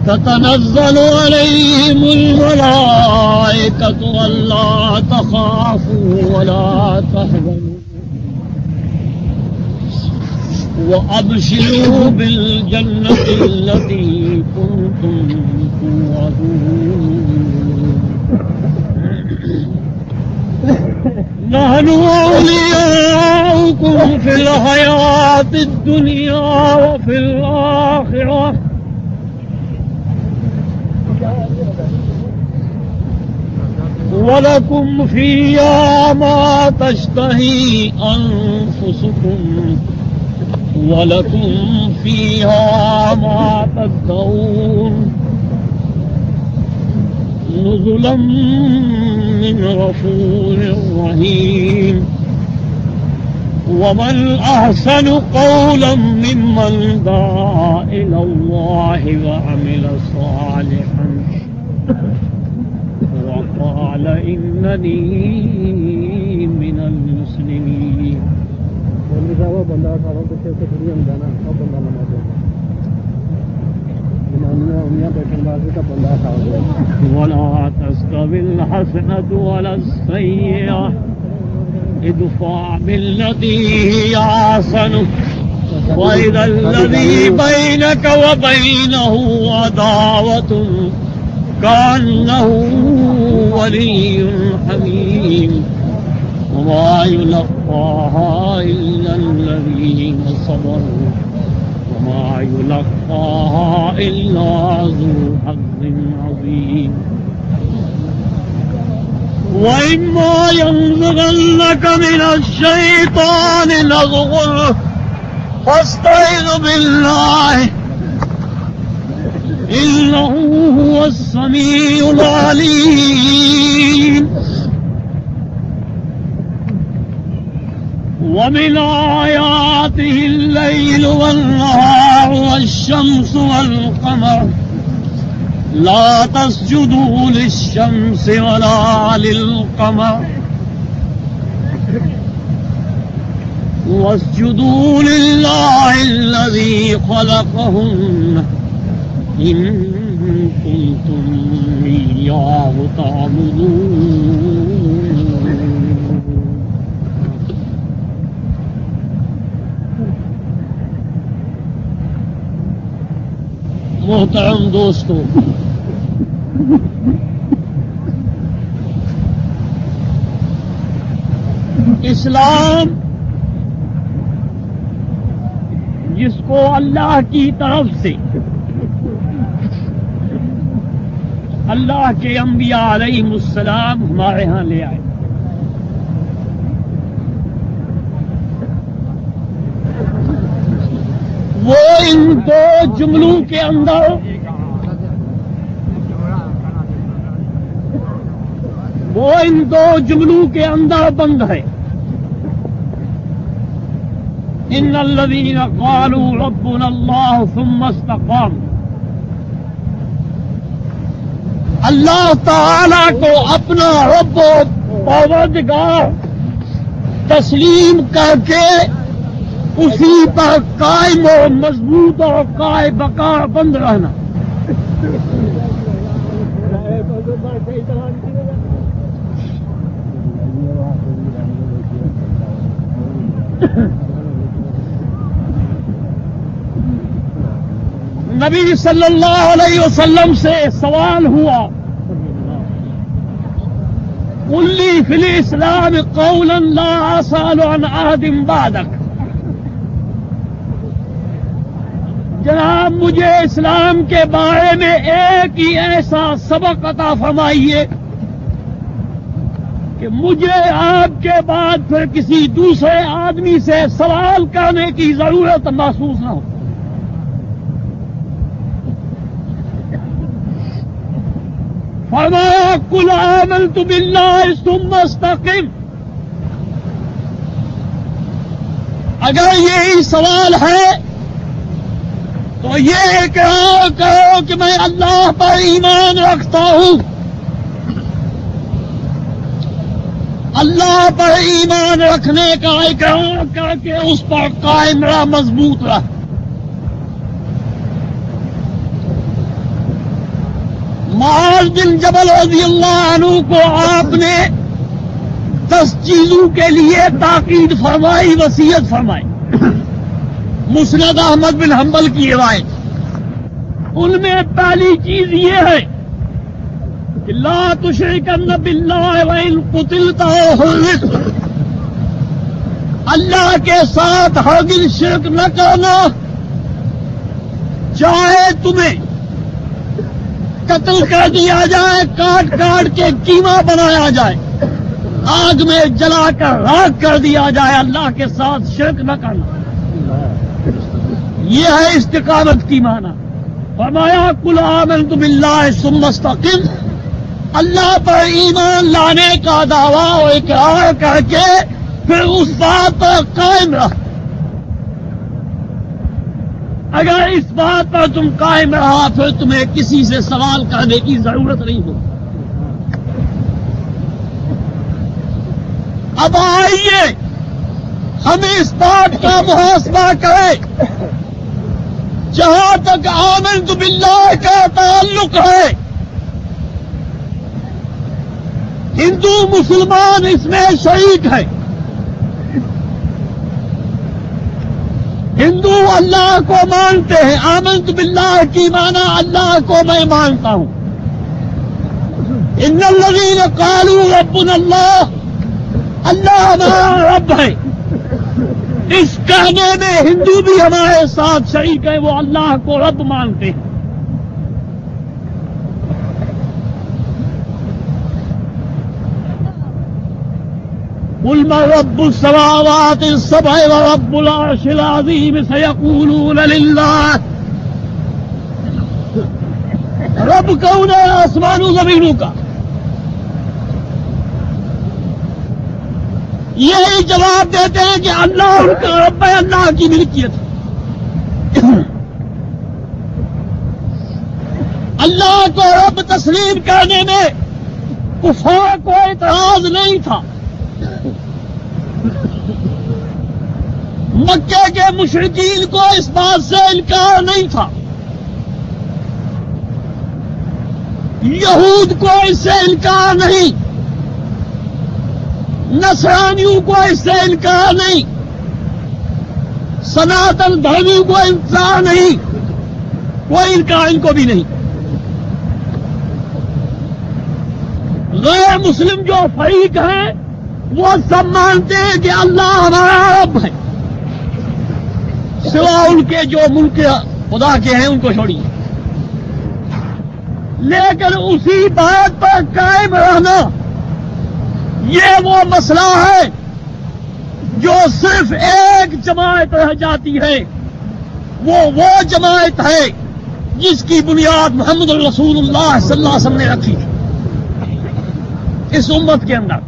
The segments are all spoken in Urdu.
تتنزل عليهم الملائكة ألا تخافوا ولا تحزنوا وأبشروا بالجنة التي كنتم توعدون نحن أولياؤكم في الحياة الدنيا وفي الآخرة وَلَكُمْ فِيهَا مَا تَشْتَهِي أَنفُسُكُمْ وَلَكُمْ فِيهَا مَا تَدَّعُونَ نُزُلًا مِّن غَفُورٍ رَّحِيمٍ وَمَنْ أَحْسَنُ قَوْلًا مِّمَّنْ دَعَا إِلَى اللَّهِ وَعَمِلَ صَالِحًا وقال إنني من المسلمين ولا تستوي الحسنة ولا السيئة ادفع بالتي هي أحسن وإذا الذي بينك وبينه عداوة كأنه ولي حميم وما يلقاها إلا الذين صبروا وما يلقاها إلا ذو حظ عظيم وإما ينزغنك من الشيطان نزغ فاستعذ بالله إنه هو السميع العليم ومن آياته الليل والنهار والشمس والقمر لا تسجدوا للشمس ولا للقمر واسجدوا لله الذي خلقهن إن كنتم إياه تعبدون محترم دوستو اسلام جس کو اللہ کی طرف سے اللہ کے انبیاء علیہم السلام ہمارے ہاں لے آئے، وہ ان دو جملوں کے اندر بند ہے۔ ان الذین قالوا ربنا اللہ ثم استقاموا، اللہ تعالی کو اپنا رب و پروردگار تسلیم کر کے اسی پر قائم و مضبوط اور قائم بقا بند رہنا۔ نبی صلی اللہ علیہ وسلم سے سوال ہوا، قل لی فی الاسلام قولا لا اسأل عن احد بعدک، جناب مجھے اسلام کے بارے میں ایک ہی ایسا سبق عطا فرمائیے کہ مجھے آپ کے بعد پھر کسی دوسرے آدمی سے سوال کرنے کی ضرورت محسوس نہ ہو۔ فرمایا قل آمنت باللہ ثم استقم، اگر یہی سوال ہے تو یہ اقرار کرو کہ میں اللہ پر ایمان رکھتا ہوں، اللہ پر ایمان رکھنے کا اقرار کر کے اس پر قائم رہ، مضبوط رہ۔ معاذ بن جبل رضی اللہ عنہ کو آپ نے 10 چیزوں کے لیے تاکید فرمائی، وصیت فرمائی، مسند احمد بن حنبل کی روایت۔ ان میں پہلی چیز یہ ہے کہ لا تشرکن باللہ وان قتلت او حرقت، اللہ کے ساتھ ہرگز شرک نہ کرنا، چاہے تمہیں قتل کر دیا جائے، کاٹ کاٹ کے قیمہ بنایا جائے، آگ میں جلا کر راکھ کر دیا جائے، اللہ کے ساتھ شرک نہ کرنا۔ یہ ہے استقامت کی معنی۔ فرمایا قل آمنت باللہ ثم استقم، اللہ پر ایمان لانے کا دعویٰ و اقرار کر کے پھر اس بات پر قائم رہ۔ اگر اس بات پر تم قائم رہا پھر تمہیں کسی سے سوال کرنے کی ضرورت نہیں ہو۔ اب آئیے ہم اس بات کا محاسبہ کریں، جہاں تک آمنت باللہ کا تعلق ہے، ہندو مسلمان اس میں شریک ہے۔ ہندو اللہ کو مانتے ہیں، آمنت باللہ کی معنی اللہ کو میں مانتا ہوں۔ ان الذین قالوا ربنا اللہ، اللہ ہمارا رب ہے، اس کہنے میں ہندو بھی ہمارے ساتھ شریک ہے، وہ اللہ کو رب مانتے ہیں۔ قل من رب السماوات السبع ورب العرش العظیم سیقولون للہ، رب کون ہے آسمان و زمینوں کا؟ یہی جواب دیتے ہیں کہ اللہ ان کا رب ہے، اللہ کی ملکیت ہے۔ اللہ کو رب تسلیم کرنے میں کفار کو اعتراض نہیں تھا، مکے کے مشرکین کو اس بات سے انکار نہیں تھا، یہود کو اس سے انکار نہیں، نصرانیوں کو اس سے انکار نہیں، سناتن دھرمیوں کو انکار نہیں، کوئی انکار ان کو بھی نہیں۔ غیر مسلم جو فریق ہیں وہ سب مانتے ہیں کہ اللہ ہمارا رب ہے، سوا ان کے جو ملک خدا کے ہیں ان کو چھوڑیے، لیکن اسی بات پر قائم رہنا یہ وہ مسئلہ ہے جو صرف ایک جماعت رہ جاتی ہے، وہ جماعت ہے جس کی بنیاد محمد رسول اللہ صلی اللہ علیہ وسلم نے رکھی تھی اس امت کے اندر۔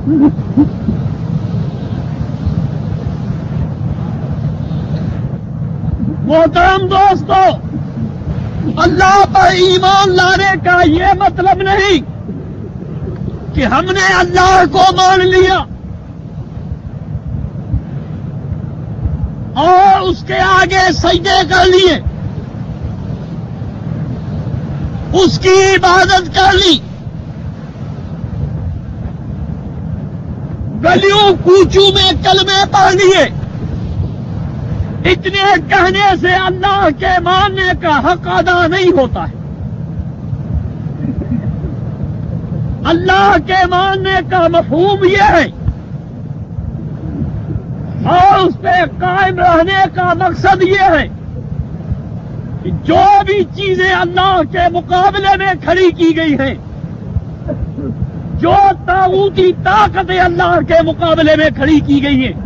محترم دوستو، اللہ پر ایمان لانے کا یہ مطلب نہیں کہ ہم نے اللہ کو مان لیا اور اس کے آگے سجدے کر لیے، اس کی عبادت کر لی، گلیوں کوچوں میں کلمے پڑھ لیے، اتنے کہنے سے اللہ کے ماننے کا حق ادا نہیں ہوتا ہے۔ اللہ کے ماننے کا مفہوم یہ ہے اور اس پہ قائم رہنے کا مقصد یہ ہے کہ جو بھی چیزیں اللہ کے مقابلے میں کھڑی کی گئی ہیں، جو طاغوتی طاقتیں اللہ کے مقابلے میں کھڑی کی گئی ہیں،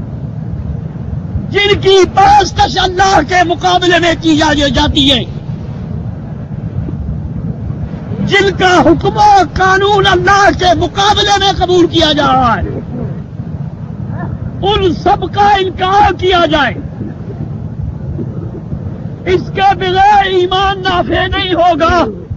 جن کی پرستش اللہ کے مقابلے میں کی جاتی ہے، جن کا حکم و قانون اللہ کے مقابلے میں قبول کیا جا رہا ہے، ان سب کا انکار کیا جائے، اس کے بغیر ایمان نافع نہیں ہوگا۔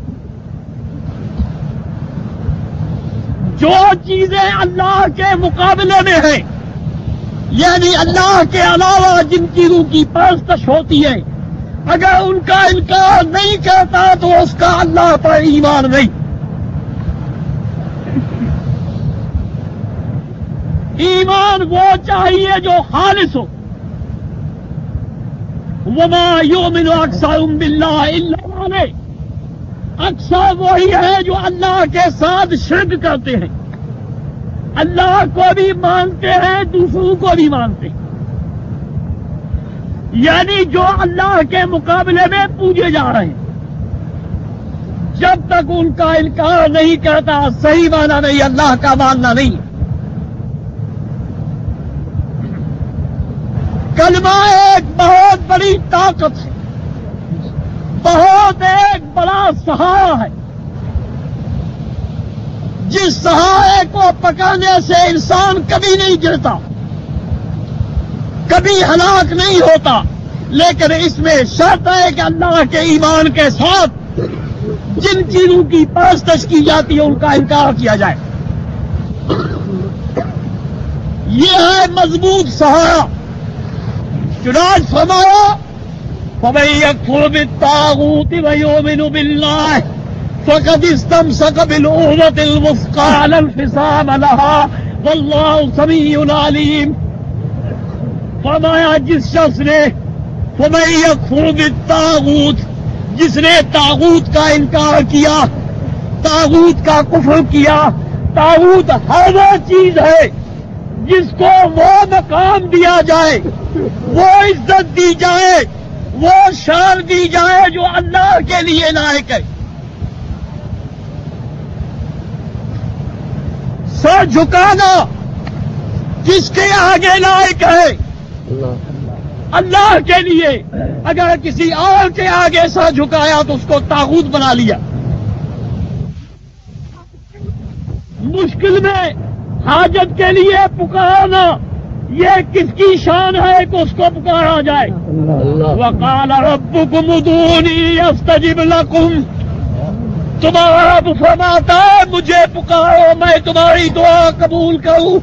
جو چیزیں اللہ کے مقابلے میں ہیں، یعنی اللہ کے علاوہ جن چیزوں کی پرستش ہوتی ہے، اگر ان کا انکار نہیں کرتا تو اس کا اللہ پر ایمان نہیں. ایمان وہ چاہیے جو خالص ہو. وما یؤمن اکثرهم باللہ الا والے، اکثر وہی ہے جو اللہ کے ساتھ شرک کرتے ہیں، اللہ کو بھی مانتے ہیں دوسروں کو بھی مانتے ہیں، یعنی جو اللہ کے مقابلے میں پوجے جا رہے ہیں. جب تک ان کا انکار نہیں کرتا صحیح معنی نہیں، اللہ کا ماننا نہیں. کلمہ ایک بہت بڑی طاقت ہے، بہت ایک بڑا سہارا ہے، جس سہارے کو پکڑنے سے انسان کبھی نہیں گرتا، کبھی ہلاک نہیں ہوتا. لیکن اس میں شرط ہے کہ اللہ کے ایمان کے ساتھ جن چیزوں کی پرستش کی جاتی ہے ان کا انکار کیا جائے. یہ ہے مضبوط سہارا. چنانچہ فرمایا فَمَن يَكْفُرْ بِالطَّاغُوتِ وَيُؤْمِنُ بِاللَّهِ فَقَدِ اسْتَمْسَكَ بِالْعُرْوَةِ الْوُثْقَىٰ لَا انفِصَامَ لَهَا وَاللَّهُ سَمِيعٌ عَلِيمٌ. فرمایا جس شخص نے فَمَن يَكْفُرْ بِالطَّاغُوتِ، جس نے طاغوت کا انکار کیا، طاغوت کا کفر کیا. طاغوت ہر وہ چیز ہے جس کو وہ مقام دیا جائے، وہ عزت دی جائے، وہ شان دی جائے جو اللہ کے لیے لائق ہے. سر جھکانا کس کے آگے لائق ہے؟ اللہ کے لیے. اگر کسی اور کے آگے سر جھکایا تو اس کو طاغوت بنا لیا. مشکل میں حاجت کے لیے پکارنا یہ کس کی شان ہے کہ اس کو پکارا جائے؟ وَقَالَ رَبُّكُمُ ادْعُونِي أَسْتَجِبْ لَكُمْ. تمہارا رب فرماتا ہے مجھے پکارو میں تمہاری دعا قبول کروں.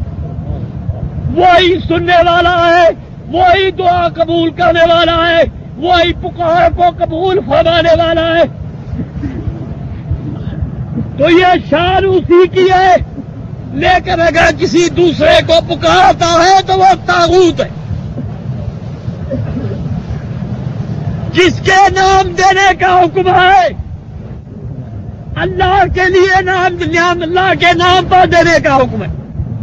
وہی سننے والا ہے، وہی دعا قبول کرنے والا ہے، وہی پکار کو قبول فرمانے والا ہے. تو یہ شان اسی کی ہے. لیکن اگر کسی دوسرے کو پکارتا ہے تو وہ طاغوت ہے. جس کے نام دینے کا حکم ہے اللہ کے لیے نام اللہ کے نام پر دینے کا حکم ہے.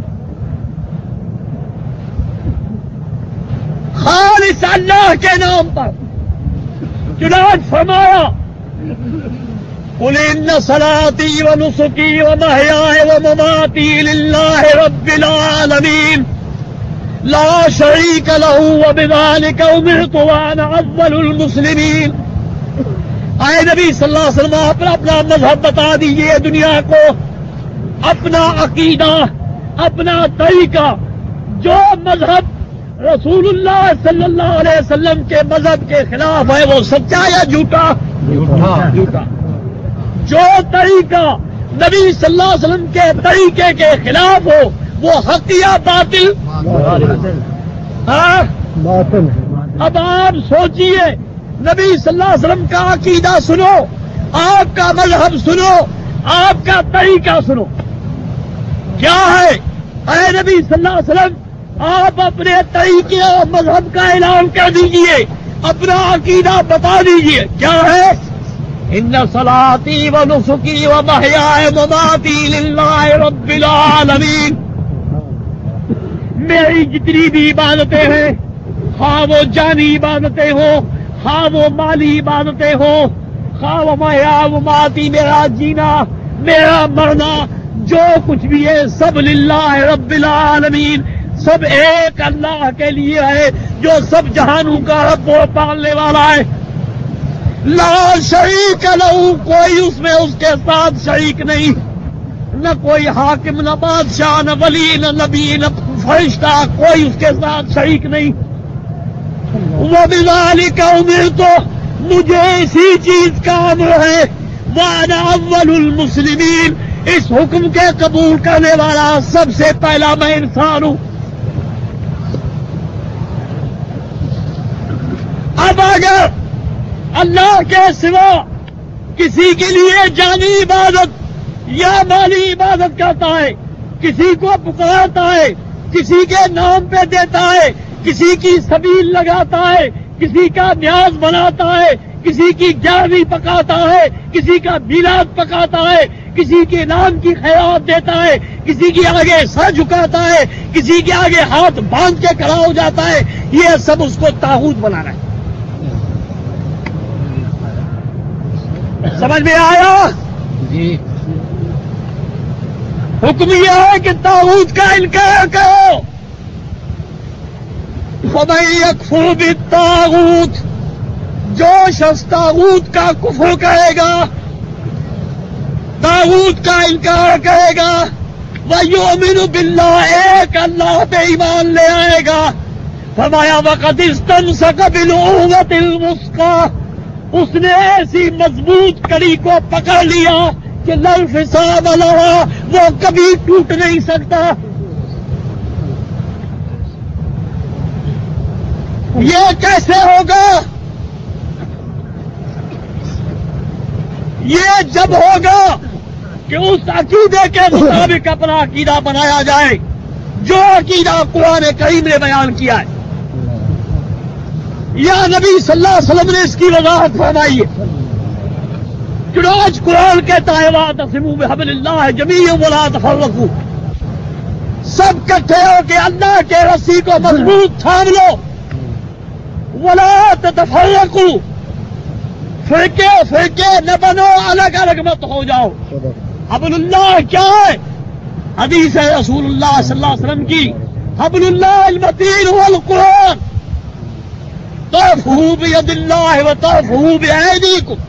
خالص اللہ کے نام پر. چنانچہ فرمایا قُلْ إِنَّ صَلَاتِي وَنُسُكِي وَمَحْيَايَ وَمَمَاتِي لِلَّهِ رَبِّ الْعَالَمِينَ لَا شَرِيكَ لَهُ وَبِذَلِكَ أُمِرْتُ وَأَنَا أَوَّلُ الْمُسْلِمِينَ. اے نبی صلی اللہ علیہ وسلم اپنا مذہب بتا دیجئے دنیا کو، اپنا عقیدہ، اپنا طریقہ. جو مذہب رسول اللہ صلی اللہ علیہ وسلم کے مذہب کے خلاف ہے وہ سچا یا جھوٹا؟ جھوٹا. جو طریقہ نبی صلی اللہ علیہ وسلم کے طریقے کے خلاف ہو وہ حق یا باطل؟ اب آپ سوچئے نبی صلی اللہ علیہ وسلم کا عقیدہ سنو، آپ کا مذہب سنو، آپ کا طریقہ سنو. کیا ہے؟ اے نبی صلی اللہ علیہ وسلم آپ اپنے طریقے اور مذہب کا اعلان کر دیجئے، اپنا عقیدہ بتا دیجئے. کیا ہے؟ ان صلاتی و نسکی و محیاء مماتی للہ رب العالمین. میری جتنی بھی عبادتیں ہیں، خواہ وہ جانی عبادتیں ہوں، خواہ وہ مالی عبادتیں ہوں، خواہ وہ محیاء مماتی میرا جینا میرا مرنا جو کچھ بھی ہے سب للہ رب العالمین، سب ایک اللہ کے لیے ہے جو سب جہانوں کا رب و پالنے والا ہے. لا شریک لہو، کوئی اس میں اس کے ساتھ شریک نہیں، نہ کوئی حاکم، نہ بادشاہ، نہ ولی، نہ نبی، نہ فرشتہ، کوئی اس کے ساتھ شریک نہیں. وَبِذَلِكَ أُمِرْتُ، مجھے اسی چیز کا امر ہے. وَأَنَا أَوَّلُ الْمُسْلِمِينَ، اس حکم کے قبول کرنے والا سب سے پہلا میں انسان ہوں. اب اگر اللہ کے سوا کسی کے لیے جانی عبادت یا مالی عبادت کرتا ہے، کسی کو پکارتا ہے، کسی کے نام پہ دیتا ہے، کسی کی سبیل لگاتا ہے، کسی کا نیاز بناتا ہے، کسی کی گیارہویں پکاتا ہے، کسی کا میلاد پکاتا ہے، کسی کے نام کی خیرات دیتا ہے، کسی کے آگے سر جھکاتا ہے، کسی کے آگے ہاتھ باندھ کے کھڑا ہو جاتا ہے، یہ سب اس کو طاغوت بنانا ہے۔ سمجھ میں آیا؟ جی حکم یہ ہے کہ طاغوت کا انکار کرو۔ فَمَن يَكْفُرْ بِالطَّاغُوتِ، جو شخص طاغوت کا کفر کرے گا، طاغوت کا انکار کرے گا، وَيُؤْمِنُ بِاللَّهِ، ایک اللہ پہ ایمان لے آئے گا، فرمایا وَقَدِ اسْتَمْسَكَ بِالْعُرْوَةِ الْوُثْقَىٰ، اس نے ایسی مضبوط کڑی کو پکڑ لیا کہ لا انفصام لہا، وہ کبھی ٹوٹ نہیں سکتا۔ یہ کیسے ہوگا؟ یہ جب ہوگا کہ اس عقیدے کے مطابق اپنا عقیدہ بنایا جائے جو عقیدہ قرآن کریم نے بیان کیا ہے یا نبی صلی اللہ علیہ وسلم نے اس کی وضاحت فرمائی ہے۔ چنانچہ قرآن کہتا ہے وَاعْتَصِمُوا بِحَبْلِ اللَّهِ جَمِيعًا وَلَا تَفَرَّقُوا، سب کٹھے ہو کے اللہ کے رسی کو مضبوط تھام لو، وَلَا تَتَفَرَّقُوا، فرقے فرقے نہ بنو، الگ الگ مت ہو جاؤ۔ حبل اللہ کیا ہے؟ حدیث ہے رسول اللہ صلی اللہ علیہ وسلم کی، حبل اللہ المتین هو القرآن، طرفه بید اللہ وطرفه بأیدیکم،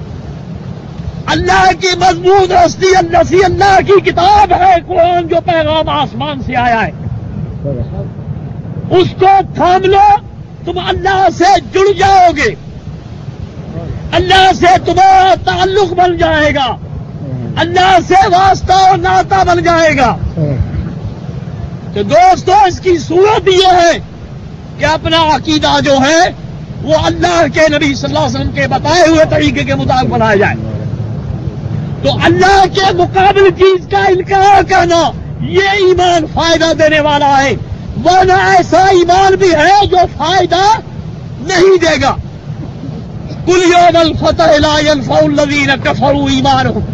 اللہ کی مضبوط رسی اللہ کی کتاب ہے قرآن، جو پیغام آسمان سے آیا ہے، اس کو تھام لو، تم اللہ سے جڑ جاؤ گے، اللہ سے تمہارا تعلق بن جائے گا، اللہ سے واسطہ اور ناطہ بن جائے گا۔ تو دوستو اس کی صورت یہ ہے کہ اپنا عقیدہ جو ہے وہ اللہ کے نبی صلی اللہ علیہ وسلم کے بتائے ہوئے طریقے کے مطابق بنایا جائے۔ تو اللہ کے مقابل چیز کا انکار کرنا یہ ایمان فائدہ دینے والا ہے، ورنہ ایسا ایمان بھی ہے جو فائدہ نہیں دے گا۔ قُلْ يَوْمَ الْفَتْحِ لَا يَنْفَعُ الَّذِينَ كَفَرُوا ایمانُهُمْ،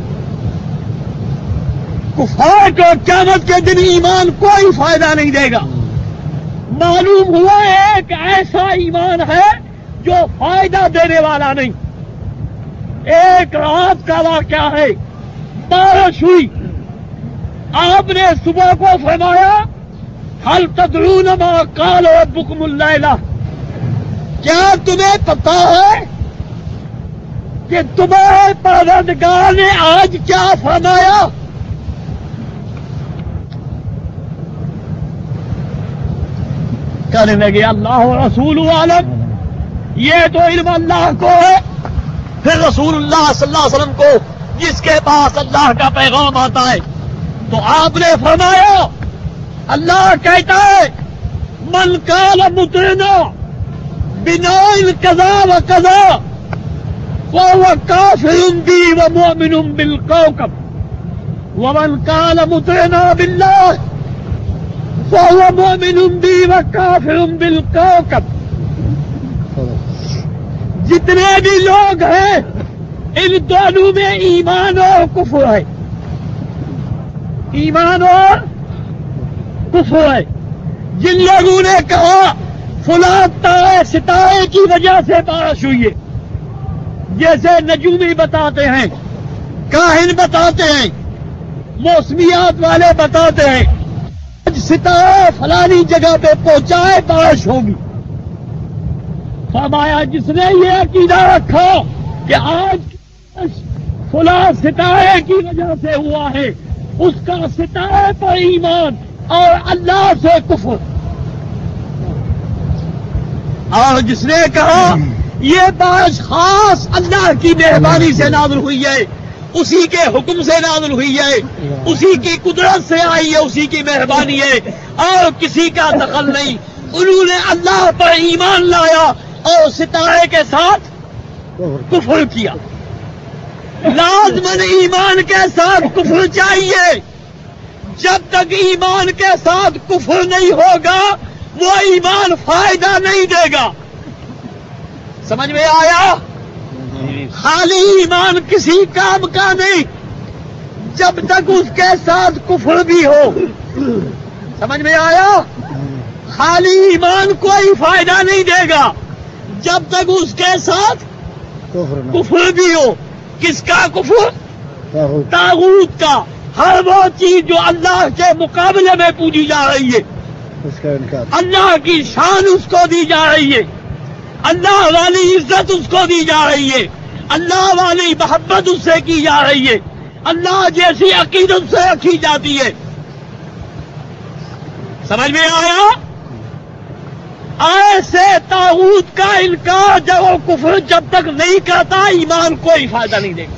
کفار کو قیامت کے دن ایمان کوئی فائدہ نہیں دے گا۔ معلوم ہوا ایک ایسا ایمان ہے جو فائدہ دینے والا نہیں۔ ایک رات کا واقعہ ہے، بارش ہوئی، آپ نے صبح کو فرمایا هل تدرون ما قال ربكم الليلہ، کیا تمہیں پتا ہے کہ تمہارے پروردگار نے آج کیا فرمایا؟ کہنے لگے اللہ و رسول عالم، یہ تو علم اللہ کو ہے۔ پھر رسول اللہ صلی اللہ علیہ وسلم کو جس کے پاس اللہ کا پیغام آتا ہے، تو آپ نے فرمایا اللہ کہتا ہے من قال مطعنا بناء کذا و کذا فهو کافر بی ومؤمن بالکوكب، ومن قال مطعنا باللہ فهو مؤمن بی وکافر بالکوكب۔ جتنے بھی لوگ ہیں ان دونوں میں ایمان اور کفر ہے، ایمان اور کفر ہے۔ جن لوگوں نے کہا فلاں تارے ستارے کی وجہ سے بارش ہوئی ہے، جیسے نجومی بتاتے ہیں، کاہن بتاتے ہیں، موسمیات والے بتاتے ہیں آج ستارہ فلانی جگہ پہ پہنچا ہے بارش ہوگی، فرمایا جس نے یہ عقیدہ رکھا کہ آج فلاں ستارے کی وجہ سے ہوا ہے، اس کا ستارے پر ایمان اور اللہ سے کفر۔ اور جس نے کہا یہ بارش خاص اللہ کی مہربانی سے نازل ہوئی ہے، اسی کے حکم سے نازل ہوئی ہے، اسی کی قدرت سے آئی ہے، اسی کی مہربانی ہے اور کسی کا دخل نہیں، انہوں نے اللہ پر ایمان لایا اور ستارے کے ساتھ کفر کیا. لازماً ایمان کے ساتھ کفر چاہیے. جب تک ایمان کے ساتھ کفر نہیں ہوگا وہ ایمان فائدہ نہیں دے گا. سمجھ میں آیا؟ خالی ایمان کسی کام کا نہیں جب تک اس کے ساتھ کفر بھی ہو. سمجھ میں آیا؟ خالی ایمان کوئی فائدہ نہیں دے گا جب تک اس کے ساتھ کفر بھی ہو. کس کا کفر؟ طاغوت کا. ہر وہ چیز جو اللہ کے مقابلے میں پوجی جا رہی ہے اس کا انکار. اللہ کی شان اس کو دی جا رہی ہے, اللہ والی عزت اس کو دی جا رہی ہے, اللہ والی محبت اس سے کی جا رہی ہے, اللہ جیسی عقیدت سے رکھی جاتی ہے. سمجھ میں آیا؟ ایسے طاغوت کا انکار جب وہ کفر جب تک نہیں کرتا ایمان کوئی فائدہ نہیں دے گا.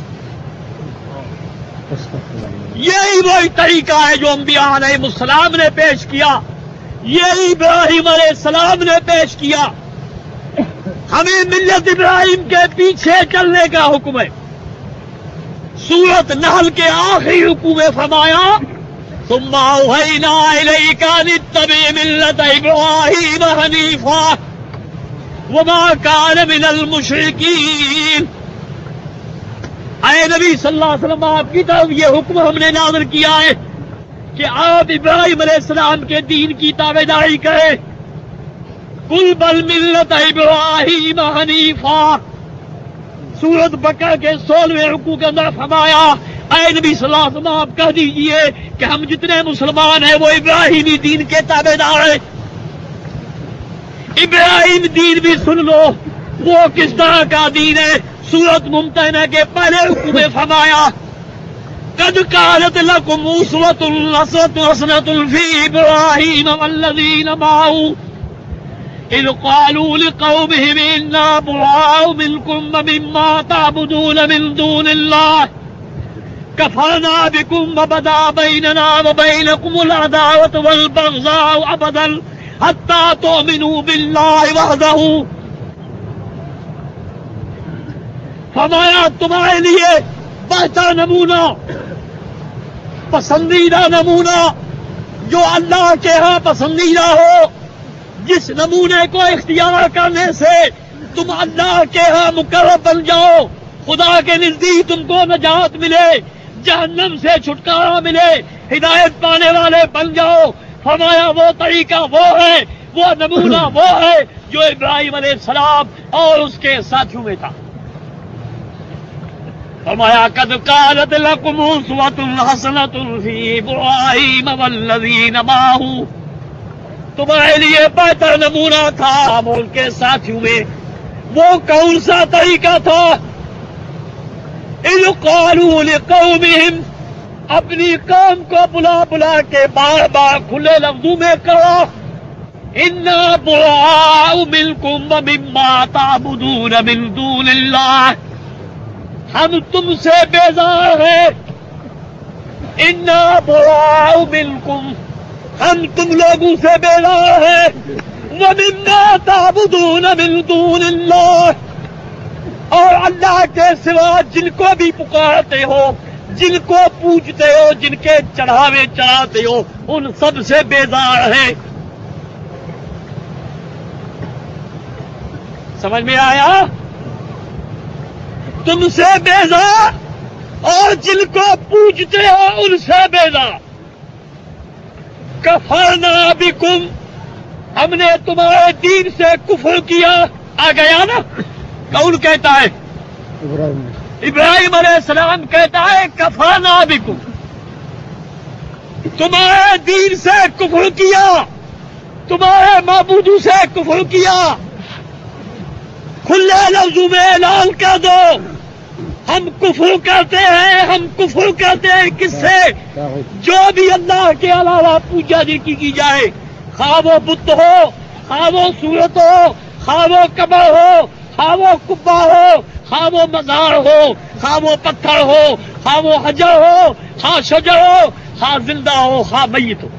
یہی وہی طریقہ ہے جو انبیاء علیہ السلام نے پیش کیا, یہی ابراہیم علیہ السلام نے پیش کیا. ہمیں ملت ابراہیم کے پیچھے چلنے کا حکم ہے. سورۃ نحل کے آخری رکوع میں فرمایا ثم اوحینا الیک ان اتبع ملت ابراہیم حنیفا وما کان من المشرکین. اے نبی صلی اللہ علیہ وسلم آپ کی طرف یہ حکم ہم نے نازل کیا ہے کہ آپ ابراہیم علیہ السلام کے دین کی تابعداری کریں. قل بل ملت ابراہیم حنیفا. سورۃ بقرہ کے 16ویں رکوع کے اندر فرمایا اے نبی صلی اللہ علیہ وسلم آپ کہہ دیجئے کہ ہم جتنے مسلمان ہیں وہ ابراہیمی دین کے تابعدار ہیں. ابراہیم دین بھی سن لو وہ کس طرح کا دین ہے. سورۃ ممتحنہ کے پہلے رکوع میں فرمایا قد کانت لکم اسوۃ حسنۃ فی ابراہیم والذین معہ اذ قالوا لقومهم انا براء منکم ومما تعبدون من دون اللہ کفرنا بکم وبدا بیننا وبینکم العداوۃ والبغضاء ابدا حتی تؤمنوا باللہ وحدہ. فرمایا تمہارے لیے بہتر نمونہ, پسندیدہ نمونہ جو اللہ کے ہاں پسندیدہ ہو, جس نمونے کو اختیار کرنے سے تم اللہ کے ہاں مقرب بن جاؤ, خدا کے نزدیک تم کو نجات ملے, جہنم سے چھٹکارا ملے, ہدایت پانے والے بن جاؤ. فرمایا وہ طریقہ وہ ہے, وہ نمونہ وہ ہے جو ابراہیم علیہ السلام اور اس کے ساتھیوں میں تھا. فرمایا قد کانت لکم اسوۃ حسنۃ فی ابراہیم والذین معہ. تمہارے لیے بہتر نمونہ تھا ہم ان کے ساتھیوں میں. وہ کون سا طریقہ تھا؟ اذ قالوا لقومهم, اپنی قوم کو بلا بلا کے بار بار کھلے لفظوں میں کہا انا براء منکم ومما تعبدون من دون اللہ, ہم تم سے بیزار ہیں. انا براء منکم, ہم تم لوگوں سے بیزار ہیں. ومما تعبدون من دون اللہ, اور اللہ کے سوا جن کو بھی پکارتے ہو, جن کو پوجتے ہو, جن کے چڑھاوے چڑھاتے ہو, ان سب سے بیزار ہیں. سمجھ میں آیا؟ تم سے بیزار اور جن کو پوجتے ہو ان سے بیزار. کفرنا بکم, ہم نے تمہارے دین سے کفر کیا. آ گیا نا؟ کون کہتا ہے؟ ابراہیم علیہ السلام کہتا ہے کفرنا بکم, تمہارے دین سے کفر کیا, تمہارے معبودوں سے کفر کیا. کھلے لفظوں میں اعلان کر دو ہم کفر کرتے ہیں, ہم کفر کرتے ہیں. کس سے؟ جو بھی اللہ کے علاوہ پوجا جن کی جائے, خواہ وہ بت ہو, خواہ وہ صورت ہو, خواہ وہ قبر ہو, خواہ وہ قبہ ہو, خواہ وہ مزار ہو, خواہ وہ پتھر ہو, خواہ وہ حجر ہو, خواہ شجر ہو, خواہ زندہ ہو, خواہ میت ہو.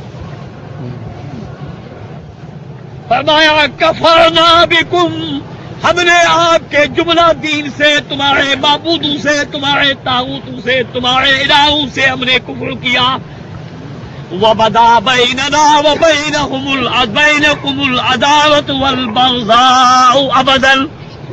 فرمایا کفرنا بکم, ہم نے آپ کے جملہ دین سے، تمہارے معبودوں سے، تمہارے طاغوتوں سے، تمہارے الہوں سے ہم نے کفر کیا. وَبَدَا بَيْنَنَا وَبَيْنَكُمُ الْعَدَاوَةُ وَالْبَغْضَاءُ أَبَدًا.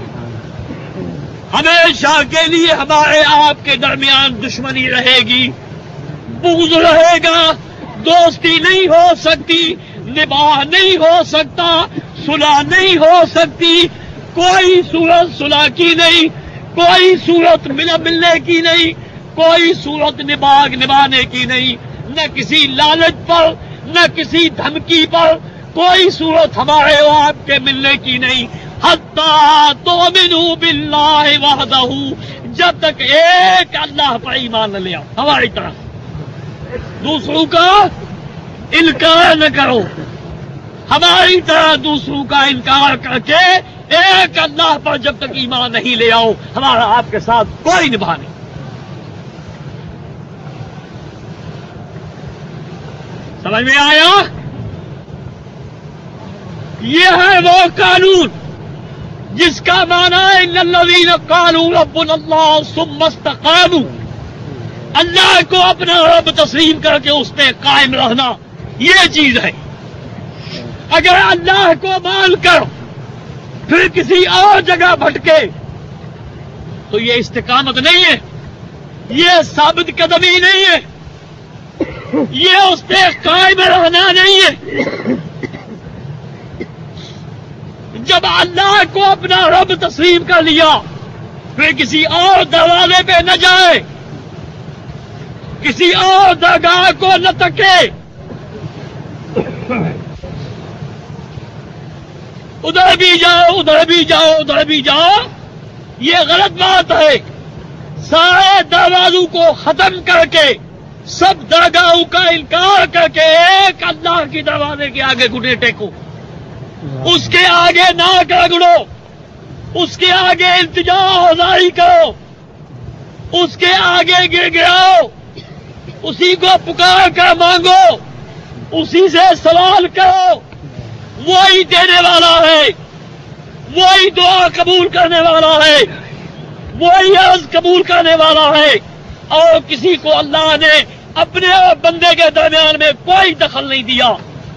ہمیشہ کے لیے ہمارے آپ کے درمیان دشمنی رہے گی، بغض رہے گا، دوستی نہیں ہو سکتی، نباہ نہیں ہو سکتا، صلح نہیں ہو سکتی، کوئی صورت صلح کی نہیں، کوئی صورت ملنے کی نہیں، کوئی صورت نبھانے کی نہیں، نہ کسی لالچ پر، نہ کسی دھمکی پر، کوئی صورت ہمارے اور آپ کے ملنے کی نہیں. حتیٰ تؤمنوا باللہ وحدہ، جب تک ایک اللہ پر ایمان نہ لے آؤ ہماری طرف، دوسروں کا انکار نہ کرو، ہماری طرح دوسروں کا انکار کر کے ایک اللہ پر جب تک ایمان نہیں لے آؤ، ہمارا آپ کے ساتھ کوئی نبھا نہیں. سمجھ میں آیا؟ یہ ہے وہ قانون جس کا معنی ہے ان الذین قالوا ربنا اللہ ثم استقاموا، اللہ کو اپنا رب تسلیم کر کے اس پہ قائم رہنا، یہ چیز ہے. اگر اللہ کو مان کر پھر کسی اور جگہ بھٹکے تو یہ استقامت نہیں ہے، یہ ثابت قدمی نہیں ہے، یہ اس پہ قائم رہنا نہیں ہے. جب اللہ کو اپنا رب تسلیم کر لیا پھر کسی اور دروازے پہ نہ جائے، کسی اور درگاہ کو نہ تکے، ادھر بھی جاؤ ادھر بھی جاؤ ادھر بھی جاؤ، یہ غلط بات ہے. سارے دروازوں کو ختم کر کے، سب درگاہوں کا انکار کر کے ایک اللہ کی دروازے کے آگے گھٹنے ٹیکو، اس کے آگے ناک رگڑو، اس کے آگے التجا ہزاری کرو، اس کے آگے گر گراؤ، اسی کو پکار کر مانگو، اسی سے سوال کرو. وہی دینے والا ہے، وہی دعا قبول کرنے والا ہے، وہی عرض قبول کرنے والا ہے. اور کسی کو اللہ نے اپنے اور بندے کے درمیان میں کوئی دخل نہیں دیا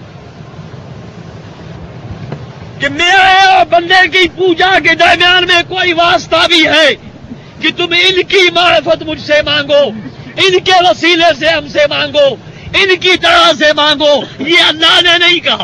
کہ میرے اور بندے کی پوجا کے درمیان میں کوئی واسطہ بھی ہے کہ تم ان کی معرفت مجھ سے مانگو، ان کے وسیلے سے ہم سے مانگو، ان کی طرح سے مانگو. یہ اللہ نے نہیں کہا.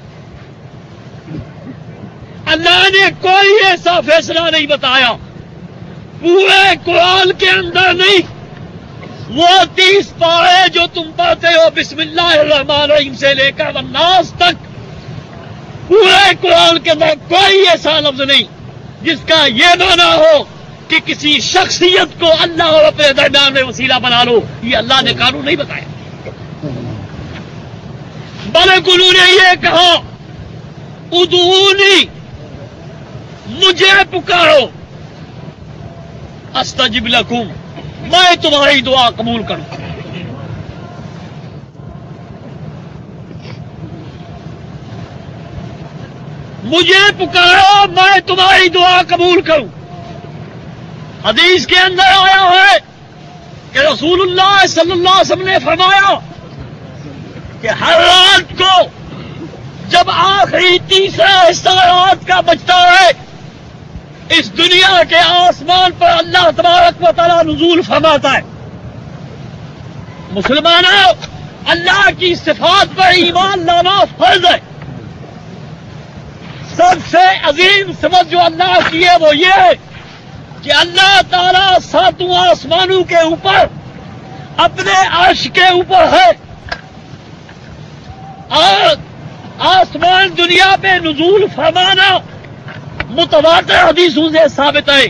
اللہ نے کوئی ایسا فیصلہ نہیں بتایا، پورے قرآن کے اندر نہیں. وہ 30 پارے جو تم پڑھتے ہو بسم اللہ الرحمن الرحیم سے لے کر والناس تک، پورے قرآن کے اندر کوئی ایسا لفظ نہیں جس کا یہ معنی ہو کہ کسی شخصیت کو اللہ اور اپنے درمیان میں وسیلہ بنا لو. یہ اللہ نے قانون نہیں بتایا، بلکہ انہوں نے یہ کہا ادعونی، مجھے پکارو، استجب لکم، میں تمہاری دعا قبول کروں. مجھے پکارو، میں تمہاری دعا قبول کروں. حدیث کے اندر آیا ہے کہ رسول اللہ صلی اللہ علیہ وسلم نے فرمایا کہ ہر رات کو جب آخری تیسرا حصہ رات کا بچتا ہے، اس دنیا کے آسمان پر اللہ تبارک و تعالیٰ نزول فرماتا ہے. مسلمانوں، اللہ کی صفات پر ایمان لانا فرض ہے. سب سے عظیم صفت جو اللہ کی ہے وہ یہ ہے کہ اللہ تعالیٰ ساتوں آسمانوں کے اوپر اپنے عرش کے اوپر ہے، اور آسمان دنیا پہ نزول فرمانا متواتر حدیثوں سے ثابت ہے.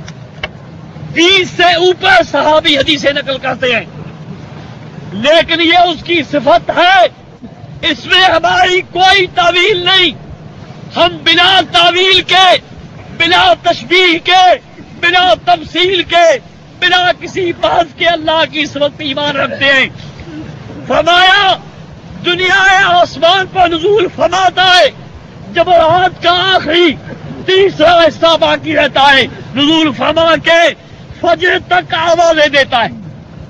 20 سے اوپر صحابی حدیثیں نقل کرتے ہیں، لیکن یہ اس کی صفت ہے، اس میں ہماری کوئی تعویل نہیں. ہم بنا تعویل کے، بنا تشبیہ کے، بنا تمثیل کے، بنا کسی بحث کے اللہ کی صفت پہ ایمان رکھتے ہیں. فرمایا دنیا آسمان پر نزول فرماتا ہے جب رات کا آخری تیسرا حصہ باقی رہتا ہے. نزول فرما کے فجر تک آوازیں دیتا ہے,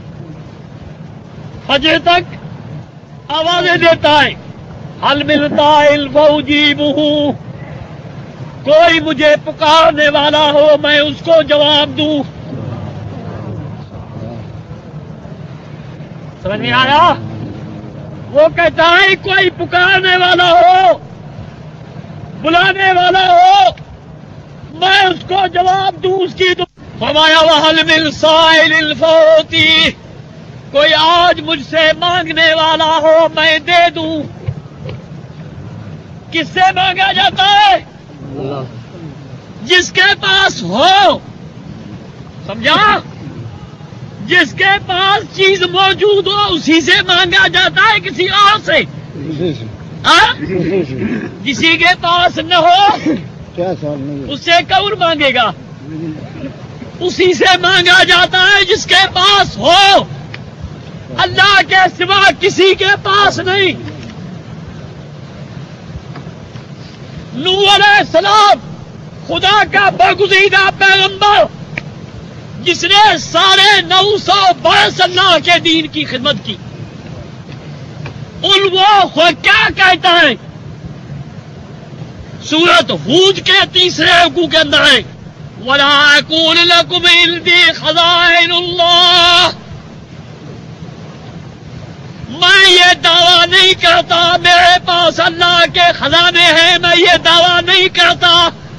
فجر تک آوازیں دیتا ہے. حل ملتا الفوجیبہ, کوئی مجھے پکارنے والا ہو میں اس کو جواب دوں. سمجھ میں آیا؟ وہ کہتا ہے کوئی پکارنے والا ہو, بلانے والا ہو, میں اس کو جواب دوں. اس کی فرمایا وَهَلْ مِن سَائِلٍ فَأُعْطِيهِ, کوئی آج مجھ سے مانگنے والا ہو میں دے دوں. کس سے مانگا جاتا ہے؟ جس کے پاس ہو. سمجھا؟ جس کے پاس چیز موجود ہو اسی سے مانگا جاتا ہے, کسی اور سے. کسی کے پاس نہ ہو اس سے کون مانگے گا؟ اسی سے مانگا جاتا ہے جس کے پاس ہو. اللہ کے سوا کسی کے پاس نہیں. نوح علیہ السلام خدا کا برگزیدہ پیغمبر جس نے 950 برس اللہ کے دین کی خدمت کی, وہ کیا کہتا ہے؟ سورۃ ہود کے 3 رکوع کے اندر ہے وَلَا أَقُولُ لَكُمْ عِندِي خَزَائِنُ اللَّهِ, میں یہ دعویٰ نہیں کرتا میرے پاس اللہ کے خزانے ہیں. میں یہ دعویٰ نہیں کرتا,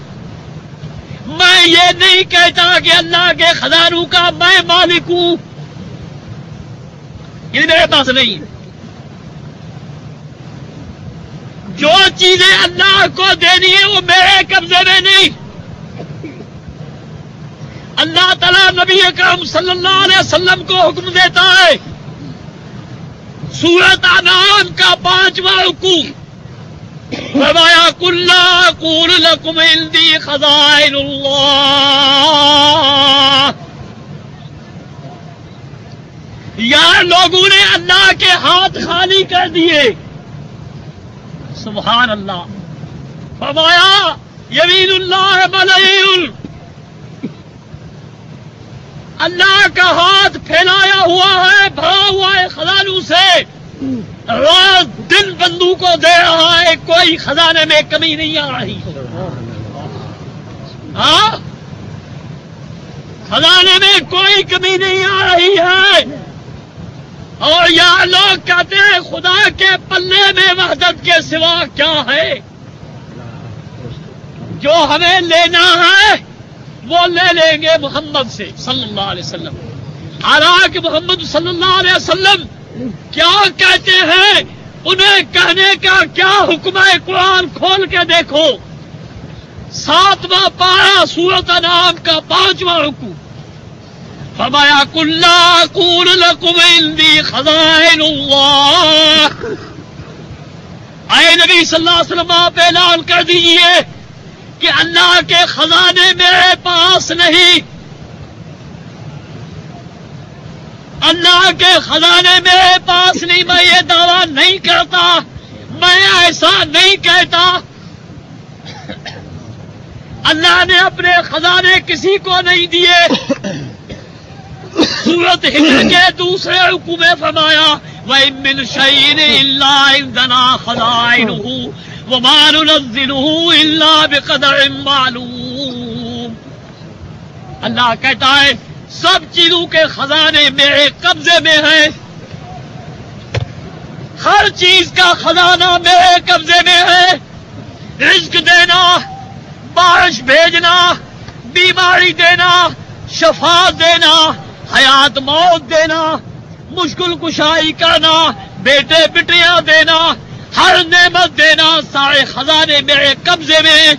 میں یہ نہیں کہتا کہ اللہ کے خزانوں کا میں مالک ہوں. یہ میرے پاس نہیں. جو چیزیں اللہ کو دینی ہے وہ میرے قبضے میں نہیں. اللہ تعالیٰ نبی اکرم صلی اللہ علیہ وسلم کو حکم دیتا ہے, سورۃ انعام کا 5واں رکوع, فرمایا قُل لَا أَقُولُ لَكُمْ عِندِي خَزَائِنُ اللَّهِ. یا لوگوں نے اللہ کے ہاتھ خالی کر دیے. سبحان اللہ. فرمایا یمین اللہ ملئ, اللہ کا ہاتھ پھیلایا ہوا ہے, بھرا ہوا ہے خزانوں سے. رات دن بندوں کو دے رہا ہے, کوئی خزانے میں کمی نہیں آ رہی. ہاں, خزانے میں کوئی کمی نہیں آ رہی ہے. اور یہاں لوگ کہتے ہیں خدا کے پلے میں وحدت کے سوا کیا ہے. جو ہمیں لینا ہے وہ لے لیں گے محمد سے صلی اللہ علیہ وسلم. حالانکہ محمد صلی اللہ علیہ وسلم کیا کہتے ہیں, انہیں کہنے کا کیا حکم ہے؟ قرآن کھول کے دیکھو, 7واں پارہ سورۃ انعام کا 5واں رکوع. فرمایا قُل لَا أَقُولُ لَكُمْ عِندِي خَزَائِنُ اللَّهِ. اے نبی صلی اللہ علیہ وسلم آپ اعلان کر دیجئے کہ اللہ کے خزانے میرے پاس نہیں. اللہ کے خزانے میرے پاس نہیں. میں یہ دعویٰ نہیں کرتا, میں ایسا نہیں کہتا. اللہ نے اپنے خزانے کسی کو نہیں دیے. سورۃ ہجر کے 2 رکوع میں فرمایا وَإِن مِّن شَيْءٍ إِلَّا عِندَنَا خَزَائِنُهُ وَمَا نُنَزِّلُهُ إِلَّا بِقَدَرٍ مَّعْلُومٍ. اللہ کہتا ہے سب چیزوں کے خزانے میرے قبضے میں ہیں. ہر چیز کا خزانہ میرے قبضے میں ہے. رزق دینا, بارش بھیجنا, بیماری دینا, شفا دینا, حیات موت دینا, مشکل کشائی کرنا, بیٹے بیٹیاں دینا, ہر نعمت دینا, سارے خزانے میرے قبضے میں.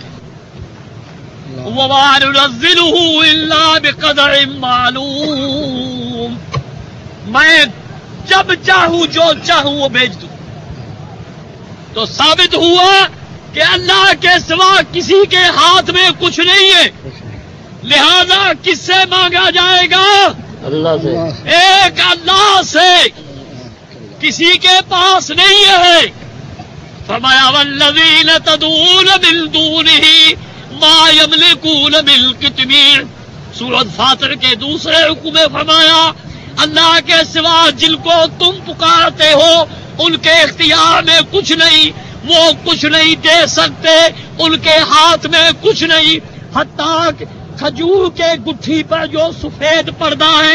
وَمَا نُنَزِّلُهُ إِلَّا بِقَدَرٍ مَّعْلُومٍ. میں جب چاہوں جو چاہوں وہ بھیج دوں. تو ثابت ہوا کہ اللہ کے سوا کسی کے ہاتھ میں کچھ نہیں ہے. لہذا کس سے مانگا جائے گا؟ اللہ سے. ایک اللہ سے, کسی کے پاس نہیں ہے. فرمایا وَالَّذِينَ تَدْعُونَ مِن دُونِهِ ما یملکون من قطمیر. سورۃ فاطر کے دوسرے رکوع میں فرمایا اللہ کے سوا جن کو تم پکارتے ہو ان کے اختیار میں کچھ نہیں، وہ کچھ نہیں دے سکتے، ان کے ہاتھ میں کچھ نہیں. حتیٰ کہ کھجور کے گٹھی پر جو سفید پردہ ہے